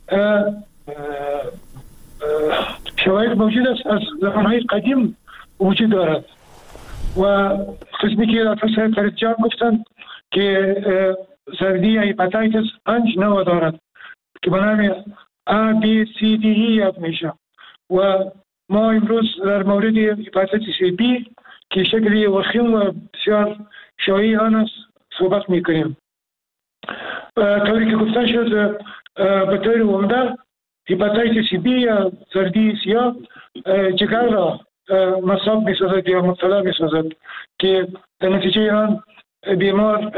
Speaker 4: شواهد موجود است از زمانهای قدیم وجود دارد و قسمی که دکتر صاحب فریدجان گفتند که زردی یا هپاتیتس 5 نوع دارد که به نام A, B, C, D, E یاد میشه و ما امروز در مورد هپاتیتس B که شکلی وخیم و بسیار شایع آن است صحبت میکنیم. طوری که گفته شد به طور عمده هپاتیتس B یا زردی سیاه جگر را مصاب میسازد یا مبتلا میسازد که در نتیجه آن بیمار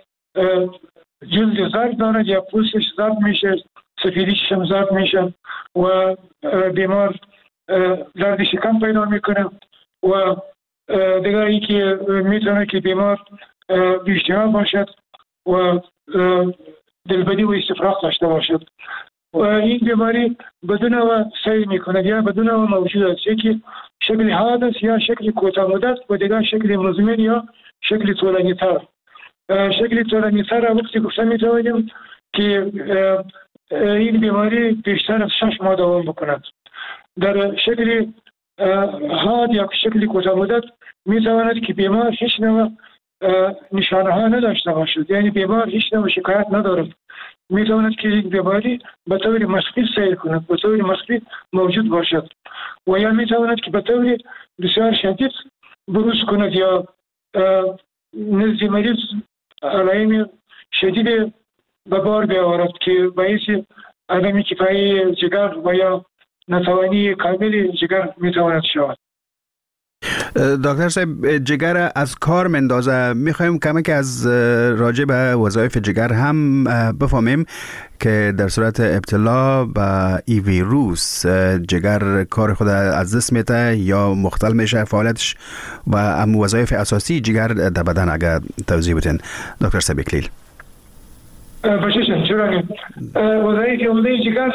Speaker 4: جلد زرد دارد یا پوستش زرد میشه، سفیدیش هم زرد میشه و بیمار درد شکم پیدا میکنه و دیگر ای که میتونه که بیمار بی‌اشتها باشد و دلبدی و استفراغ داشته باشد و این بیماری بدون و سیر میکند یا بدون و موجود است. یکی شکل حاد است یا شکل کوتاه مدت و دیگر شکل مزمن یا شکل طولانی تر. شکل طولانی تر وقتی گفته میتوانیم که این بیماری بیشتر از 6 ماه دوام بکند. در شکل حاد یا شکل کوتاه مدت میتواند که بیمار هیچ نوع نشانه ها نداشته باشد، یعنی بیمار هیچ نوع شکایت ندارد. میتواند که این بیماری به طور مخفی سیر کند، به طور مخفی موجود باشد و یا میتواند که به طور بسیار شدید بروز کند یا نزد مریض علائم شدید به بار بیاورد که باعث عدم کفایی جگر و یا ناتوانی کامل جگر میتواند شود.
Speaker 2: دکتر صاحب جگر از کار مندازه. میخوایم کمک از راجع به وظایف جگر هم بفهمیم که در صورت ابتلا به ای ویروس جگر کار خود از دست میته یا مختل میشه فعالیتش و هم وظایف اساسی جگر در بدن اگر توضیح بدین دکتر صاحب اکلیل.
Speaker 4: باشید چرا وظایف عمده جگر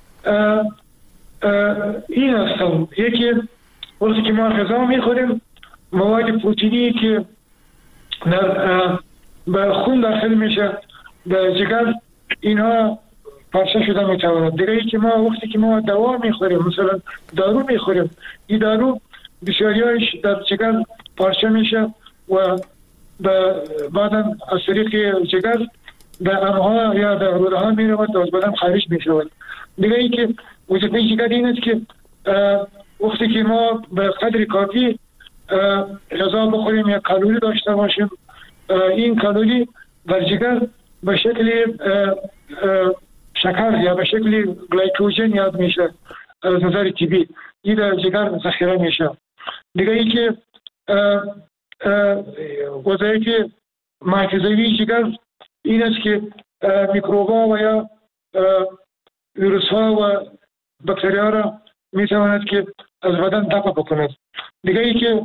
Speaker 4: این هستند. یکی وقتی که ما غذا میخوریم مواد پروتئینی که به خون داخل میشه به جگر اینها پارچه شده میتواند. دیگه ای که ما وقتی که ما دوا میخوریم مثلا دارو میخوریم این دارو بسیاریش در جگر پارچه میشه و بعدا از طریق جگر به امعا یا به روده ها میرود و از بدن خارج میشود. دیگه ای که وظیفه جگر این است که وقتی که ما به قدر کافی غذا بخوریم یا کالری داشته باشیم این کالری در جگر به شکل شکر یا به شکل گلیکوژن یاد میشه از نظر طبی. این در جگر ذخیره میشه. دیگه ای که وظایف محافظوی جگر این است که میکروبا و یا ویروس ها و باکتریا را میتواند که از بدن دفع بکند. دیگه ای که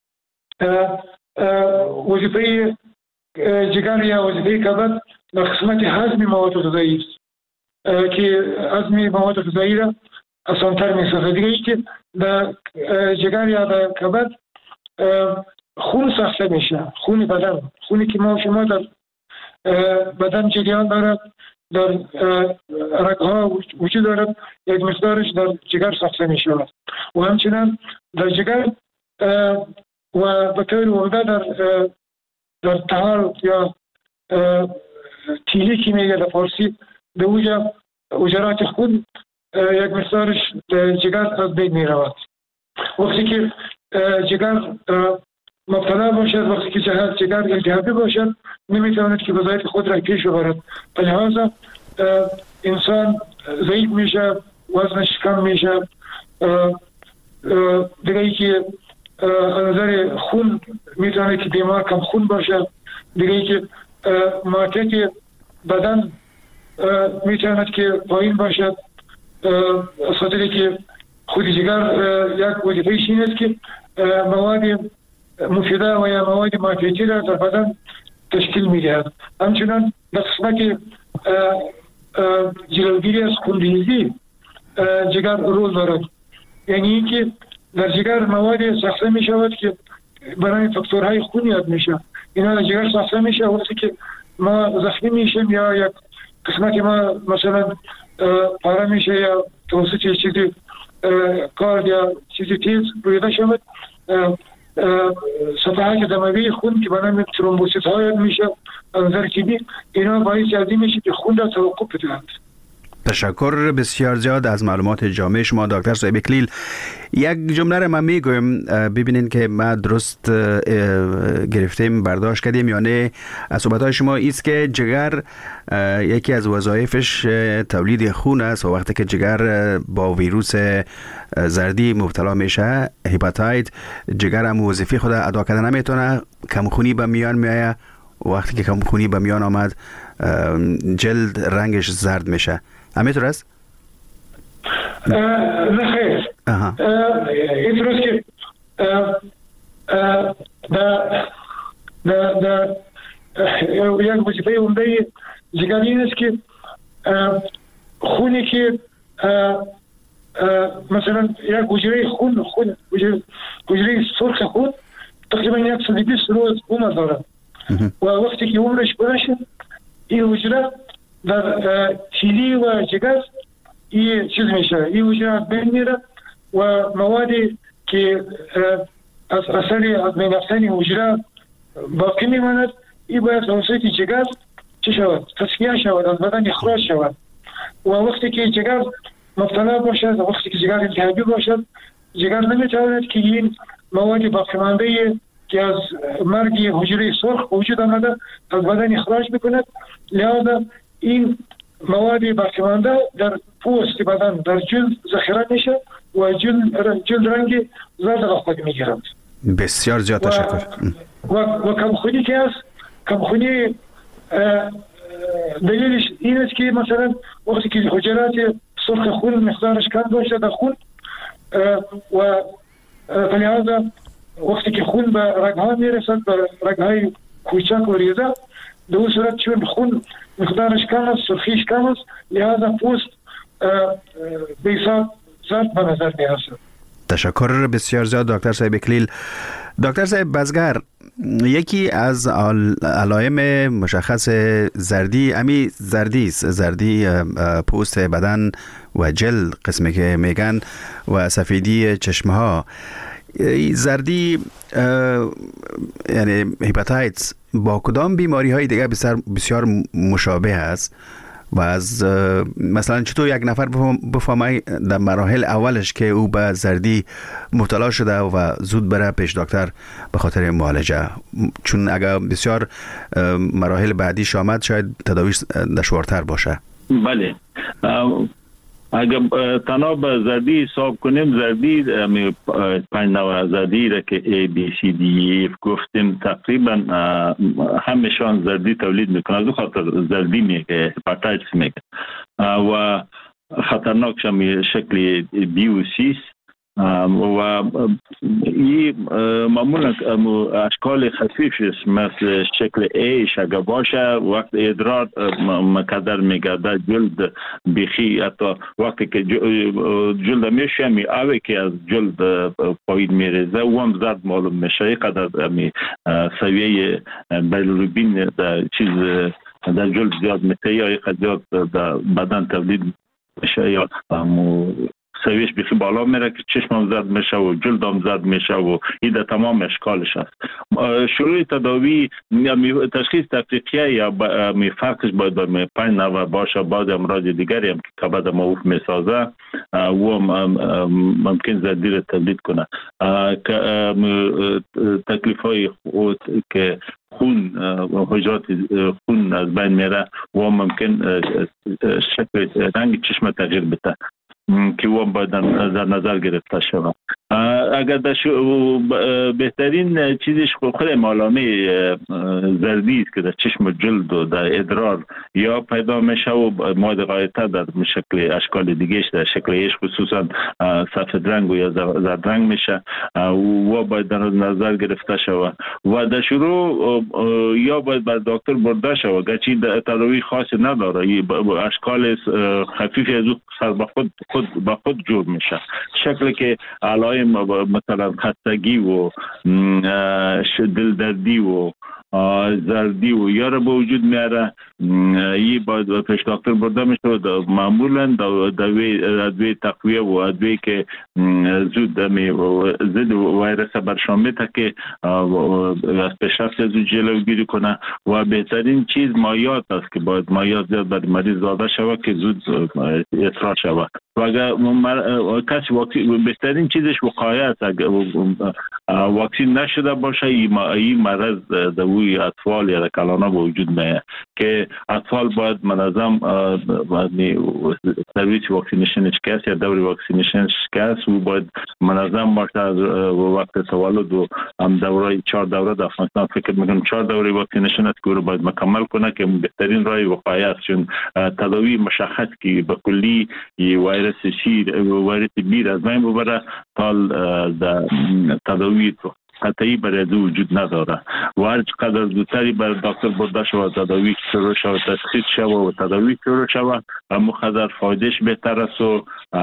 Speaker 4: وظیفه جگر یا وظیفه کبد در قسمت هضم مواد غذایی است که هضم مواد غذایی را آسان‌تر می‌سازد. دیگه ای که در جگر یا در کبد خون ساخته میشه، خون بدن، خونی که ما شما در بدن جریان دارد در رگ‌ها وجود دارد یک مقدارش در جگر ساخته می شود و همچنان در جگر و به طور عمده در طحال یا تیلی که میگه در فارسی به اوجا اجرات خون یک مقدارش در جگر از بین می رود. وقتی که جگر مبتلا باشد، وقتی که جگر التهابی باشد نمیتواند که وظایف خود را پیش ببرد. لذا انسان ضعیف میشه و وزنش کم میشه. دیگه ای که از نظر خون میتونه که بیمار کم خون باشه. دیگه ای که مارکت بدن میتونه که پایین باشد، از خاطر که خود جگر یک وظیفه‌اش این است که مواد مفیده و یا مواد مارکتی را در بدن تشکیل میدهد. همچنان در قسمت جلوگیری از خونریزی جگر رول دارد، یعنی اینکه در جگر مواد ساخته می شود که برای فاکتورهای خون یاد میشه. اینا در جگر ساخته میشه وقتی که ما زخمی میشیم یا یک قسمت ما مثلا پاره میشه یا توسط چیزی کارد یا چیزی تیز رویده شود، سطحات دموی خون که برای ترومبوسیت ها یاد میشه از نظر طبی، اینا باعث از این میشه که خون را توقف بدهند.
Speaker 2: تشکر بسیار زیاد از معلومات جامع شما دکتر صاحب اکلیل. یک جمله را من میگویم ببینین که ما درست گرفتیم برداشت کردیم یا نه. از صحبت‌های شما ایست که جگر یکی از وظایفش تولید خون است و وقتی که جگر با ویروس زردی مبتلا میشه، هپاتیت، جگر هم وظیفه خود ادا کردن نمیتونه، کمخونی به میان میایه. وقتی که کمخونی به میان آمد جلد رنگش زرد میشه. همینطور است؟
Speaker 4: نه خیر. اینطور است که یک وظیفه عمده جگر این است که خونی که مثلا یک حجره خون حجره سرخ خون تقریبا 120 روز عمر دارد و وقتی که عمرش باشه این حجره در کلیه و جگر این چیز میشه، این حجره از بین میره و موادی که از اثر از بین رفتن حجره باقی میماند این باید توسط جگر چه شود؟ تصفیه شود، از بدن اخراج شود. و وقتی که جگر مبتلا باشد و وقتی که جگر التهابی باشد، جگر نمیتواند که این مواد باقی مانده که از مرگ حجره سرخ وجود آمده از بدن اخراج بکند. لذا این مواد باقی مانده در پوست بدن در جلد ذخیره میشه و جلد رنگ زرد را خود میگیرند.
Speaker 2: بسیار زیاد تشکر.
Speaker 4: و کمخونی که است، کمخونی دلیلش این است که مثلا وقتی که حجرات سرخ خون مقدارش کم باشه در خون و فلهذا وقتی که خون به رگها میرسد، به رگهای کوچک و ریزه، در اون صورت چون خون مقدارش کم است، سرخیش کم است، لذا پوست بیسا زرد به نظر میرسد.
Speaker 2: تشکر بسیار زیاد دکتر صاحب اکلیل. دکتر صاحب بزگر، یکی از علائم مشخص زردی امی زردی است، زردی پوست بدن و جلد قسمی که میگن و سفیدی چشمه ها. زردی یعنی هپاتیتس با کدام بیماری های دیگه بسیار مشابه است و از مثلا چطور یک نفر بفهمه در مراحل اولش که او به زردی مبتلا شده و زود بره پیش دکتر به خاطر معالجه، چون اگر بسیار مراحل بعدیش آمد شاید تداویش دشوارتر باشه.
Speaker 3: بله، اگر تنها به زردی حساب کنیم، زردی 5 نوع زردی را که A, B, C, D, E گفتیم تقریبا همشان زردی تولید میکنه. از خاطر زردی میگه، هپاتیتس میگه و خطرناکش هم شکل B و C و این معمولا اشکال خفیفش مثل شکل A اگر باشه وقت ادرار مقدر میگرده، جلد بیخی، حتی وقتی که جلد میشه اوه که از جلد پایین میریزه و هم زرد معلوم میشه. قدر سویه بیلیروبین در چیز در جلد زیاد میشه یا قدر در بدن تولید میشه یا سویش بیخی بالا میره که چشمم زرد میشه و جلدم زرد میشه و این در تمام اشکالش است. شروع تداوی تشخیص تفریقیه یا فرقش باید بر 5 نوع باشه. بعد امراض دیگری هم که کبد موف میسازه و ممکن زردی را تولید کنه. تکلیف های که خون حجرات خون از بین میره و ممکن شکل رنگ چشم تغییر بده. که او باید در نظر گرفته شود. اگر بهترین چیزش خود علامه زردی است که در چشم جلد و در ادرار یا پیدا میشه و ماده غایطه در شکل اشکال دیگهش در شکلش خصوصا سفید رنگ و یا زرد رنگ میشه و باید در نظر گرفته شود و در شروع یا باید بر دکتر برده شود گرچه تداوی خاصی نداره، اشکال خفیفی از سر به خود جور میشه، شکلی که علائم مثلا خستگی و دلدردی و زردی و یا را به وجود میاره، یه باید پیش دکتر برده میشه. معمولا ادویه تقویه و ادویه که زود ضد ویروس برشان میده که از پیشرفت از جلوگیری کنه و بهترین چیز مایعات است که باید مایعات زیاد بر مریض داده شود که زود اصلاح شود و اگر کسی بهترین چیزش وقایه است. اگر واکسین نشده باشه این مرض دوی اطفال یا کلانه به وجود میاد که اطفال باید منظم سرویس واکسینیشن کس یا دور واکسینیشن کس و باید منظم باشه از وقت تولد و هم دوره 4 دوره در افغانستان فکر میکنم 4 دوره واکسینیشن است که رو باید مکمل کنه که بهترین راه وقایه است، چون تداوی مشخص که به کلی ویروس بیر از بین ببره تا تداوی قطعی برای از وجود نداره و هر چقدر زودتری بر دکتر برده شود تداوی شروع شود تشخیص شود و تداوی شروع شود اما خطر فایدهش بهتر است و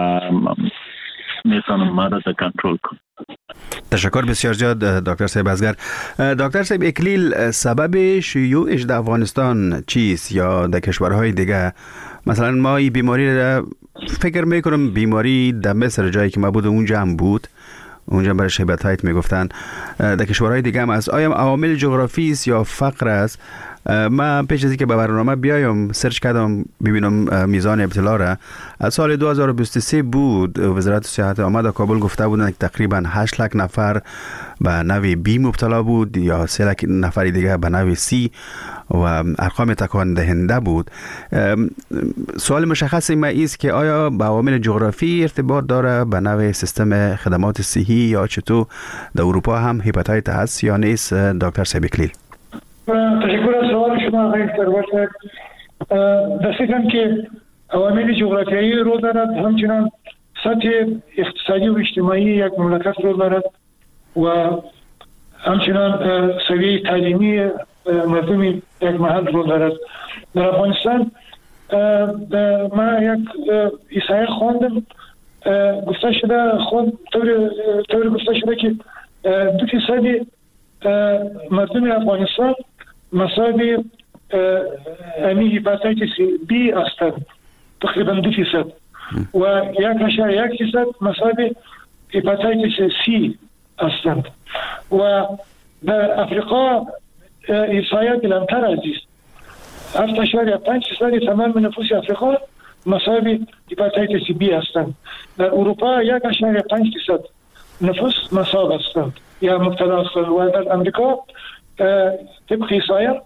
Speaker 3: میتونم مرض کنترل کنم.
Speaker 2: تشکر بسیار زیاد دکتر صاحب ازگر. دکتر صاحب اکلیل، سبب شیوعش در افغانستان چیست یا در کشورهای دیگه؟ مثلا ما این بیماری را فکر میکنم بیماری در مصر جایی که ما بود اونجا هم بود، اونجا برای هپاتیت میگفتن، در کشورهای دیگه هم از آیا عوامل جغرافی است یا فقر است؟ من پیش از اینکه به برنامه بیایم سرچ کردم ببینم میزان ابتلا را. از سال 2023 بود وزارت صحت آمد کابل گفته بودن که تقریبا 8 لک نفر به نوع بی مبتلا بود یا 3 لک نفر دیگه به نوع سی و ارقام تکان دهنده بود. سوال مشخص ما است که آیا با عوامل جغرافی ارتباط داره به نوع سیستم خدمات صحی یا چطور در اروپا هم هپاتیت هست یا نیست؟ دکتر صاحب اکلیل.
Speaker 4: تشکر از سوال شما آقای ثروت. دستگاه که عوامل جغرافیایی رو دارد، همچنان سطح اقتصادی و اجتماعی یک مملکت رو دارد و همچنان سویه تعلیمی مردم یک محل رو دارد. در افغانستان ما یک احصایه خواندم، گفته شده طور گفته شده که 2% مردم افغانستان مساوی امی هپاتیتس بی هستند، تقریبا 2% و 1.1% مساوی هپاتیتس سی هستند و در افریقا احصایه کلانتر از است، 7.5% تمام نفوس افریقا مساوی هپاتیتس بی هستند. در اروپا 1.5% نفوس مصاب هستند یا مبتلا هستند و در امریکا طبق احصایه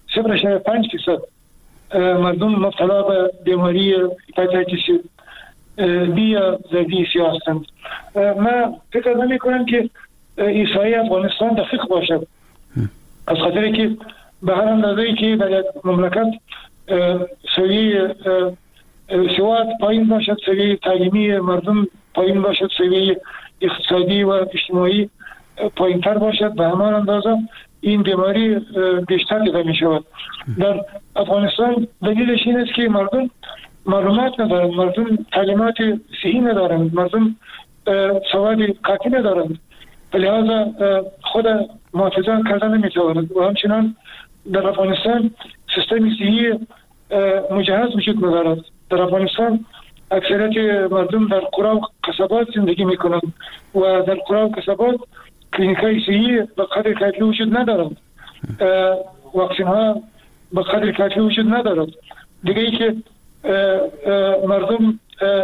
Speaker 4: 0.5% مردم مبتلا به بیماری هپاتیتس بی یا زردی سیاه هستند. من فکر نمی کنم که احصایه افغانستان دقیق باشد، از خاطر که به هر اندازه‌ای که در یک مملکت سویه سواد پایین باشد، سویه تعلیمی مردم پایین باشد، سویه اقتصادی و اجتماعی پایین تر باشد، به همان اندازه این بیماری بیشتر دیده می شود. در افغانستان دلیلش این است که مردم معلومات ندارند، مردم تعلیمات صحی ندارند، مردم سواد کافی ندارند، لذا خود محافظت کردن نمی توانند و همچنان در افغانستان سیستم صحی مجهز وجود ندارد. در افغانستان اکثریت مردم در قرى و قصبات زندگی می کنند و در قرى و قصبات کلینیکای صحی به قدر کافی وجود ندارند، واکسین ها به قدر کافی وجود ندارد. دیگه ای که مردم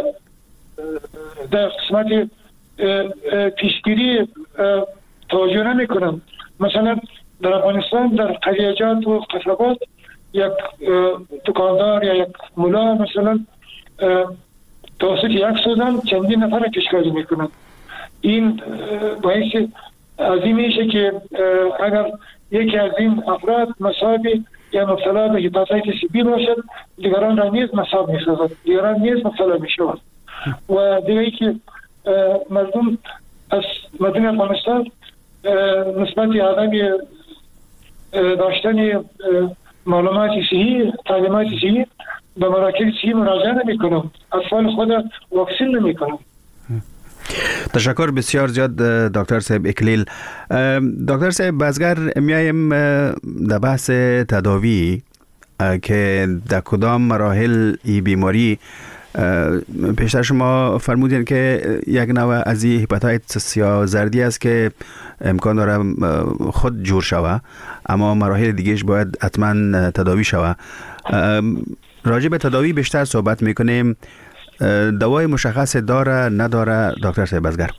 Speaker 4: در قسمت پیشگیری توجه نمی کنند. مثلا در افغانستان در قریجات و قصبات یک دکاندار یا یک ملا مثلا توسط یک سوزن چندین نفر کشکاری میکنند. این باعث عظیم میشه که اگر یکی از این افراد مصاب یا مبتلا به هپاتیتس بی باشد، دیگران را نیز مصاب میسازد، دیگران نیز مبتلا میشود. و دیگه که مردم از مردم افغانستان نسبت عدم داشتن معلومات صحیح، تعلیمات صحیح به مراکز صحیح مراجعه نمی کنم، اطفال خود واکسین نمی کنم.
Speaker 2: تشکر بسیار زیاد دکتر صاحب اکلیل. دکتر صاحب بازگر میایم در بحث تداوی که در کدام مراحل ای بیماری پیشتر شما فرمودین که یک نوع از هپاتیتس یا زردی است که امکان داره خود جور شوه، اما مراحل دیگهش باید حتما تداوی شوه. راجع به تداوی بیشتر صحبت میکنیم. دوای مشخص داره نداره دکتر صاحب بازگر؟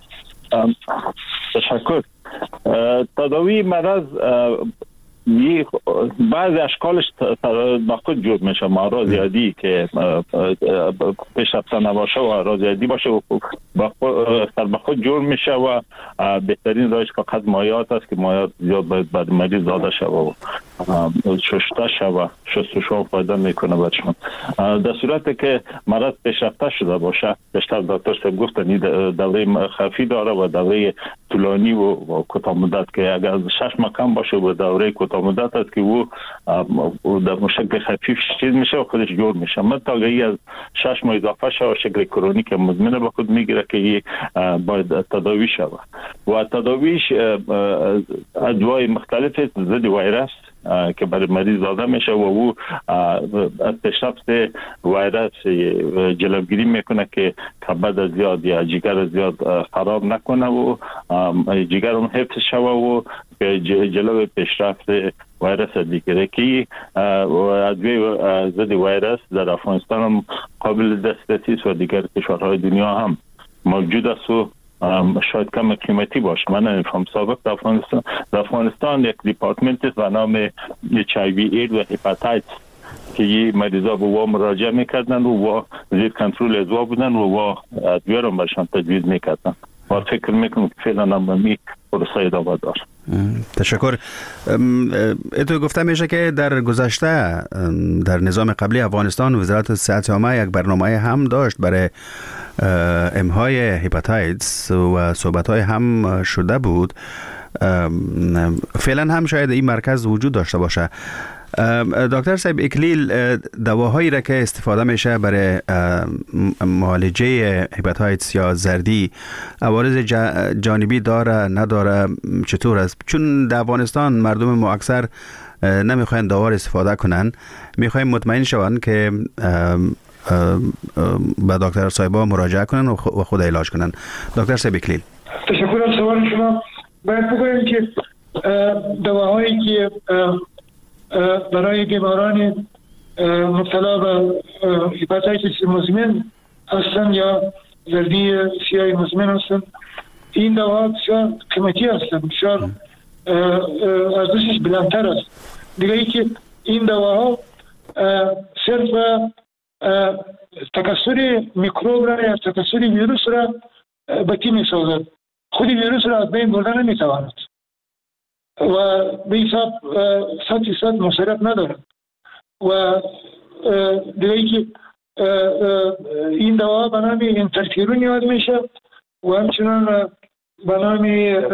Speaker 3: تشکر. تداوی مرض بعض اشکالش با خود جور میشه. ما زیادی که پیشرفته نباشه و رازیادی باشه و سر به خود جور میشه و بهترین راهش فقط مایعات است که مایعات زیاد باید بعد مریض داده شده و شسته شده، شستشو فایده میکنه برشون. در صورتی که مرض پیشرفته شده باشه، بیشتر دکتر صاحب گفتن دوره خفیف داره و دوره طولانی و کوتاه مدت که اگر 6 ماه کم باشه و دوره کوتاه مدت است که او در شکل خفیف چیز میشه و خودش جور میشه. متأگی از 6 ماه اضافه شده شکل کرونیک مزمن به خود میگیره که باید تداوی شود و تداویش ادوای مختلف ضد ویروس که برای مریض داده میشه و او از پیشرفت ویروس جلوگیری میکنه که کبد زیاد یا جگر زیاد خراب نکنه و جگر هم حفظ شوه و جلو پیشرفت ویروس دیگه که ادویه ضد ویروس در افغانستان هم قابل دسترسی است و دیگر کشورهای دنیا هم موجود است و شاید کم قیمتی باشه. من نمیفهم. سابق در افغانستان یک دیپارتمنت است به نام HIV اید و هپاتیتس که یه مریضا به وا مراجعه میکردن و زیر کنترل ادوا بودن و ادویه رو برشان تجویز میکردن و فکر میکنم که فعلا نمی پروسه ادامه دار.
Speaker 2: تشکر. اتو گفته میشه که در گذشته در نظام قبلی افغانستان وزارت صحت عامه یک برنامه هم داشت برای امهای هپاتیتس و صحبت‌های هم شده بود. فعلا هم شاید این مرکز وجود داشته باشه. دکتر صاحب اکلیل، دواهایی را که استفاده میشه برای معالجه هپاتیتس یا زردی عوارض جانبی داره نداره، چطور است؟ چون در افغانستان مردم ما اکثر نمیخواین دوا استفاده کنن، میخوایم مطمئن شون که به دکتر صاحبا مراجعه کنن و خود علاج کنن. دکتر صاحب اکلیل.
Speaker 4: تشکر از سوال شما. باید بگویم که دواهایی که برای بیماران مبتلا به هپاتیتس مزمن هستند یا زردی سیاه مزمن هستند، این دواها بسیار قیمتی هستند، بسیار ارزشش بلندتر است. دیگه ای که این دواها صرف تکثر میکروب را یا تکثر ویروس را بطی می سازد، خود ویروس را از بین بردن نمی تواند و به حساب 100% مصرف ندارد. و دیگه ای که این دوا به نام انترفیرون یاد میشه و همچنان به نام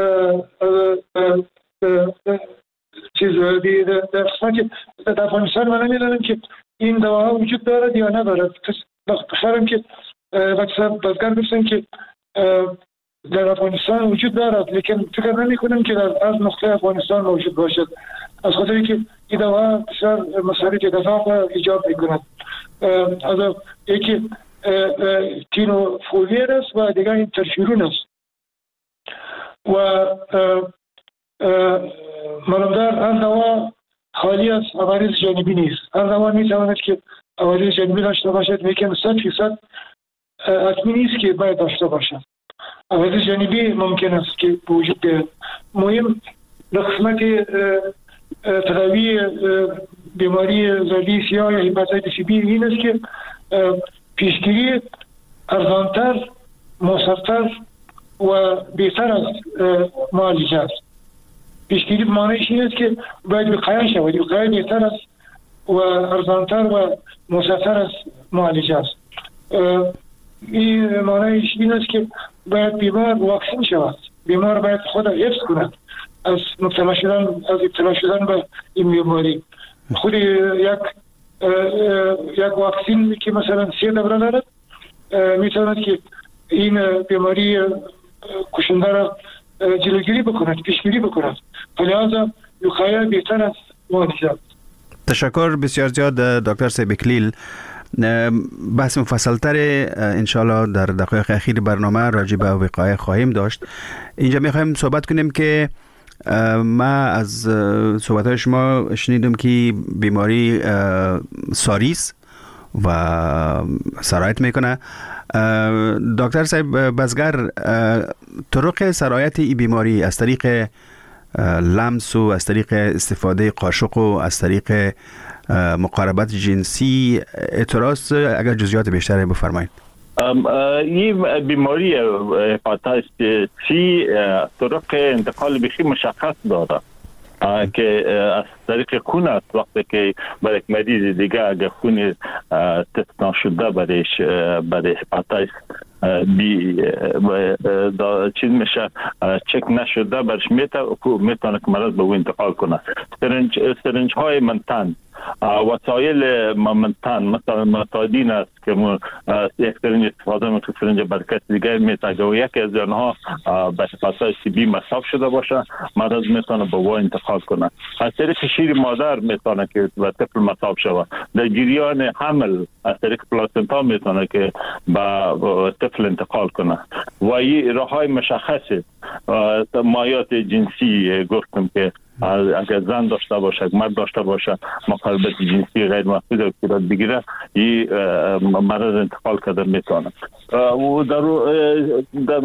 Speaker 4: چیز در قسمت در افغانستان من نمیدانم که این دواها وجود دارد یا ندارد. بخیرم که بازگر گفتن که در افغانستان وجود دارد، لیکن فکر نمی کنم که در از نقطه افغانستان موجود باشد، از خاطر که این دوا بسیار مصارف گزاف ایجاد می کند. از یکی تینوفوویر است و دیگر انترفیرون است و معلومدار هر دوا خالی از عوارض جانبی نیست. هر دوا می تواند که عوارض جانبی داشته باشد، لیکن 100% حتمی نیست که باید داشته باشد. عوارض جانبی ممکن است که وجود بیاید. مهم در قسمت تداوی بیماری زردی سیاه یا هپاتیتس بی این است که پیشگیری ارزانتر، موثرتر و بهتر از معالجه است. پیشگیری معنیش این است که باید وقایه شود. وقایه بهتر است و ارزانتر و موثرتر از معالجه است. این معنیش این است که باید بیمار واکسین شود. بیمار باید خود حفظ کند از ابتلا شدن به این بیماری. خود یک واکسین که مثلا 3 دوره دارد میتواند که این بیماری کشنده را جلوگیری بکند، پیشگیری بکند. لذا وقایه بهتر از معالجه.
Speaker 2: تشکر بسیار زیاد دکتر صاحب اکلیل. بحث مفصل‌تر انشالله در دقایق اخیر برنامه راجع به وقایه خواهیم داشت. اینجا میخوایم صحبت کنیم که ما از صحبت‌های شما شنیدم که بیماری ساریس و سرایت میکنه. دکتر صاحب بزگر، طرق سرایت این بیماری از طریق لمس و از طریق استفاده قاشق و از طریق مقاربت جنسی اعتراض، اگر جزئیات بیشتری بفرمایید.
Speaker 3: این بیماری هپاتیت سی طرق انتقال بخی مشخص داره که از طریق خون است. وقتی که برای مریض دیگه اگر خون تست نشده برای هپاتیت بی چیز میشه چک نشده برش میتونه که مرض به او انتقال کنه. سرنج های منتن، وسایل منتن مثلا متادین است که یک سرنج استفاده میکنه، سرنج برکت دیگه میتونه و یکی از آنها به هپاتیت بی مصاب شده باشه، مرض میتونه به او انتقال کنه. از طریق شیر مادر میتونه که به طفل مصاب شود. در جریان حمل از طریق پلاسنتا میتونه که به طفل انتقال کنه. و این راههای مشخصه. مایات جنسی گفتم که اگر زن داشته باشه، مرد داشته باشه، مقاربت جنسی غیر محفوظ رو صورت بگیره، این مرض انتقال کرده میتونه. و در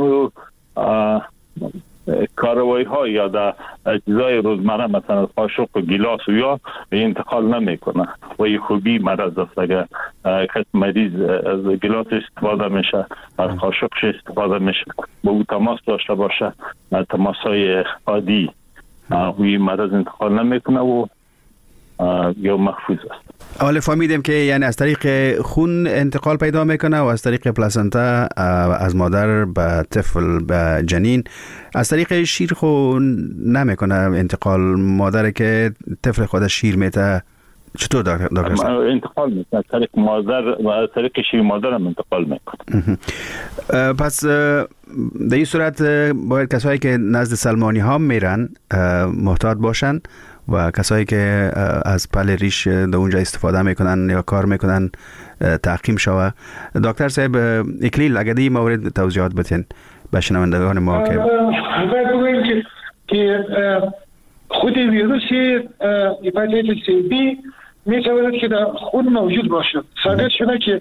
Speaker 3: کاروائی ها یا در اجزای روزمره مثلا قاشق و گیلاس و یا انتقال نمیکنه و این خوبی مرض است. اگر کس مریض از گیلاس استفاده میشه، از قاشق استفاده میشه، با او تماس داشته باشه، تماس های عادی این مرض انتقال نمیکنه و یا محفوظ است.
Speaker 2: حالا فهمیدیم که یعنی از طریق خون انتقال پیدا میکنه و از طریق پلاسنتا از مادر به طفل به جنین. از طریق شیر خو نمیکنه انتقال، مادر که طفل خودش شیر میته چطور دکتر؟
Speaker 3: انتقال میکنه از طریق مادر و از طریق شیر مادر هم انتقال میکنه.
Speaker 2: پس در این صورت باید کسایی که نزد سلمانی ها میرن محتاط باشن و کسایی که از پل ریش در اونجا استفاده میکنن یا کار میکنن تعقیم شوه. دکتر صاحب اکلیل، اگر این مورد توضیحات بتین به شنوندگان ما که
Speaker 4: باید بگویم که خود ویروس هپاتیتس بی میتواند که در خون موجود باشد. ثابت شده که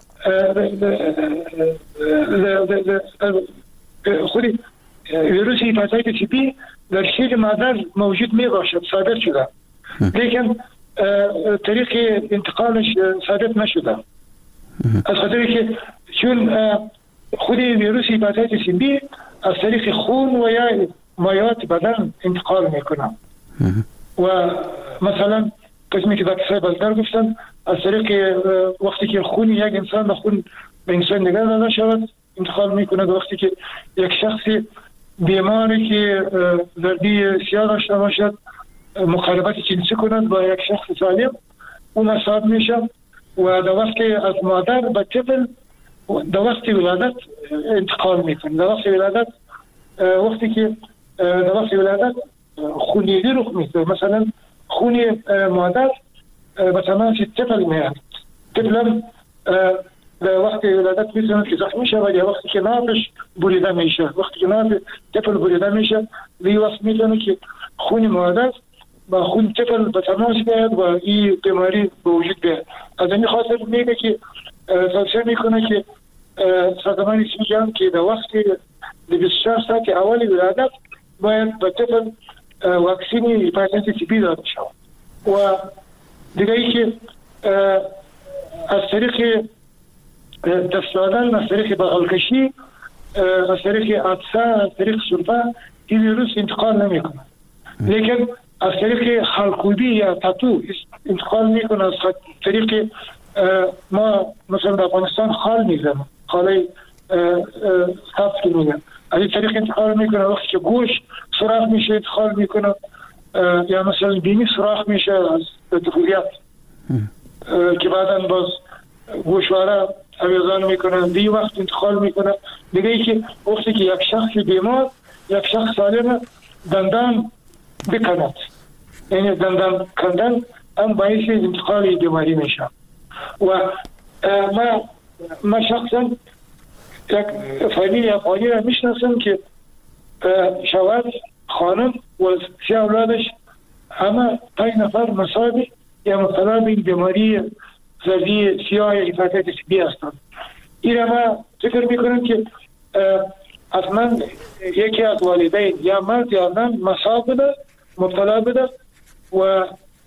Speaker 4: خود ویروس هپاتیتس بی در شیر مادر موجود می باشد، ثابت شده، لیکن طریق انتقالش ثابت نشده. از خاطر که چون خود ویروس هپاتیتس بی از طریق خون و یا مایات بدن انتقال میکنه و مثلا قسمی که دکتر بزرگ گفتن از طریق وقتی که خون یک انسان به خون به انسان دیگر داده شود انتقال میکنه. وقتی که یک شخصی بیماری که زردی سیاه داشته باشد مقاربت جنسی کند با یک شخص سالم، اون مصاب میشه و در وقت از مادر به طفل در وقت ولادت انتقال میکنه. در وقت ولادت وقتی که در وقت ولادت خونریزی رخ میده، مثلا خون مادر به تماس طفل میاد، طفل در وقت ولادت میتونه که زخمی شود یا وقتی که نافش بریده میشه. وقتی که ناف طفل بریده میشه این وقت میتونه که خون مادر با خون طفل به تماس بیاد و این بیماری به وجود بیاد. از این خاطر میگه که توصیه میکنه که سازمان جهانی که در وقت 24 ساعت اول ولادت باید به طفل واکسین هپاتیتس بی داده شود. و دیگه ای که از طریق دست دادن از طریق بغلکشی، از طریق عطسه، از طریق سرفه این ویروس انتقال نمیکنه. لیکن از طریق خلقودی یا تاتو انتقال میکنه. از طریق ما مثلا در افغانستان خال میزنم، خاله سبز که میگن، از این طریق انتقال میکنه. وقتی که گوش سراخ میشه انتقال میکنه، یا مثلا بینی سراخ میشه از طفولیت که بعدا باز گوشواره اویزان میکنه، دی وقت انتقال میکنه. دیگه ای که وقتی که یک شخص بیمار یک شخص سالم دندان بکند، یعنی دندان کندن هم باعث انتقال بیماری میشه. و ما شخصا یک فامیل افغانی را میشناسم که شوهر، خانم و 3 اولادش همه 5 نفر مصابی یا مبتلا به بیماری زردی سیاه یا هپاتیتس بی هستند. این را ما فکر میکنم که حتما یکی از والدین یا مرد یا زن مصاب بده، مبتلا بده. و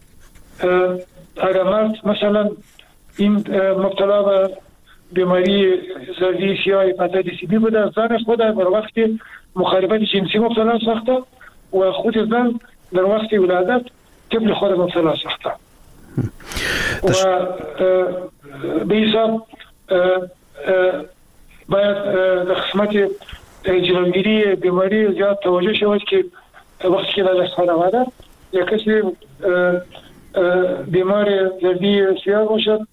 Speaker 4: اگر مرد مثلا این مبتلا به بیماری زردی سیاه هپاتیتس بی بوده، زن خود در وقت مخالفت جنسی مبتلا ساخته و خود زن در وقت ولادت طفل خود مبتلا ساخته. و به حساب باید در قسمت جلوگیری بیماری زیاد توجه شود که وقتی که در خانواده یک کسی بیمار زردی سیاه باشد،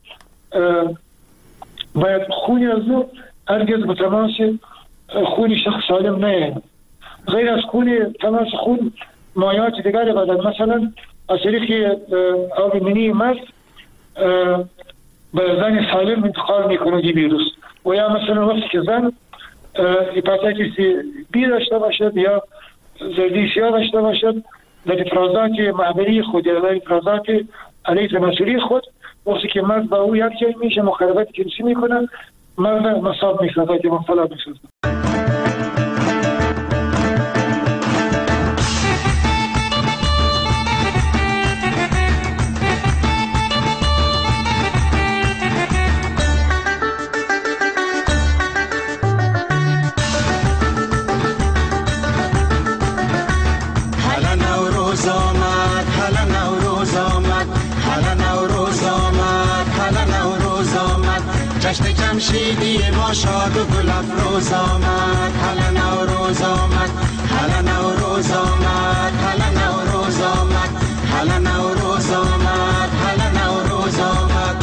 Speaker 4: باید خونی از او هرگز به تماس خون شخص سالم نیاید. غیر از خون، تماس خون مایعات دیگر بدن، مثلا از طریق آب منی مرد به زن سالم انتقال میکنه این ویروس. و یا مثلا وقتی که زن هپاتیتس بی داشته باشد یا زردی سیاه داشته باشد، در افرازات معبری خود یا در افرازات علیه تناسلی خود، وقتی که مرد با او یک جای میشه مخالفت جنسی میکنه، مرد مصاب میسازد یا مبتلا میسازد.
Speaker 6: جشن جمشیدی ما شاد و گل افروز آمد، هلا نوروز آمد، هلا نوروز آمد، هلا نوروز آمد، هلا نوروز آمد، هلا نوروز آمد.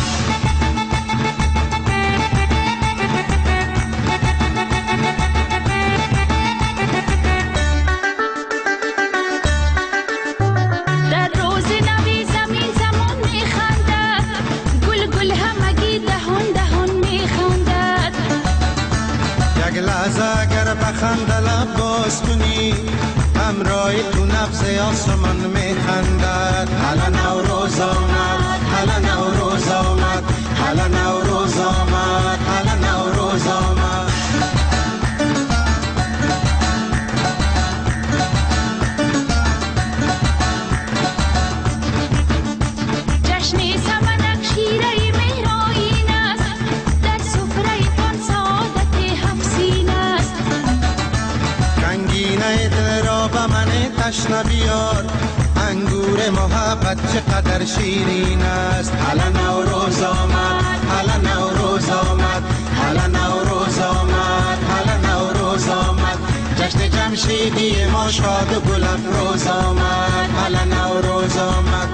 Speaker 7: در روز نوی زمین زمان میخندد، گل گل همگی دهان دهان میخندد.
Speaker 6: یک لحظه اگر بخنده لب باز کنی، همراه تو نفس آسمان میخندد. هلا نوروز آمد، هلا نوروز آمد، هلا نوروز آمد، هلا نوروز آمد.
Speaker 7: جشن سمنک شیره مهرآیین است، در سفره تان سعادت هفسین است.
Speaker 6: رنگینه دل را به من تشنه بیار، انگور محبت چقدر شیرین است. هلا نوروز آمد، هلا نوروز آمد، هلا نوروز آمد، هلا نوروز آمد. جشن جمشیدی ما شاد و گل افروز آمد، هلا نوروز آمد.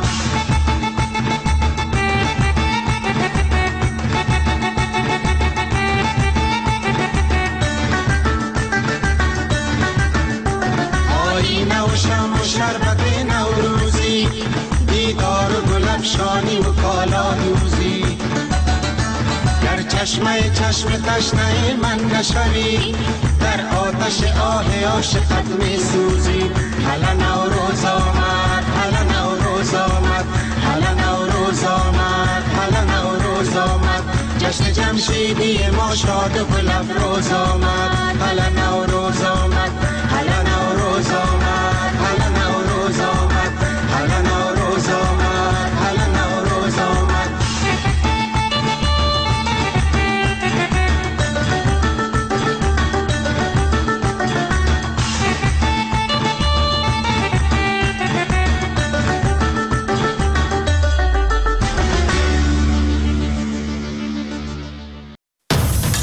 Speaker 6: آینه و شم و شربت نوروزی، دیدار و گل افشانی و کالا دوزی. گر چشمه چشم تشنه من نشوی، در آتش آه عاشقت می سوزی. هلا نوروز آمد، هلا نوروز آمد، هلا نوروز آمد، هلا نوروز آمد. جشن جمشیدی ما شاد و گل افروز آمد، هلا نوروز آمد.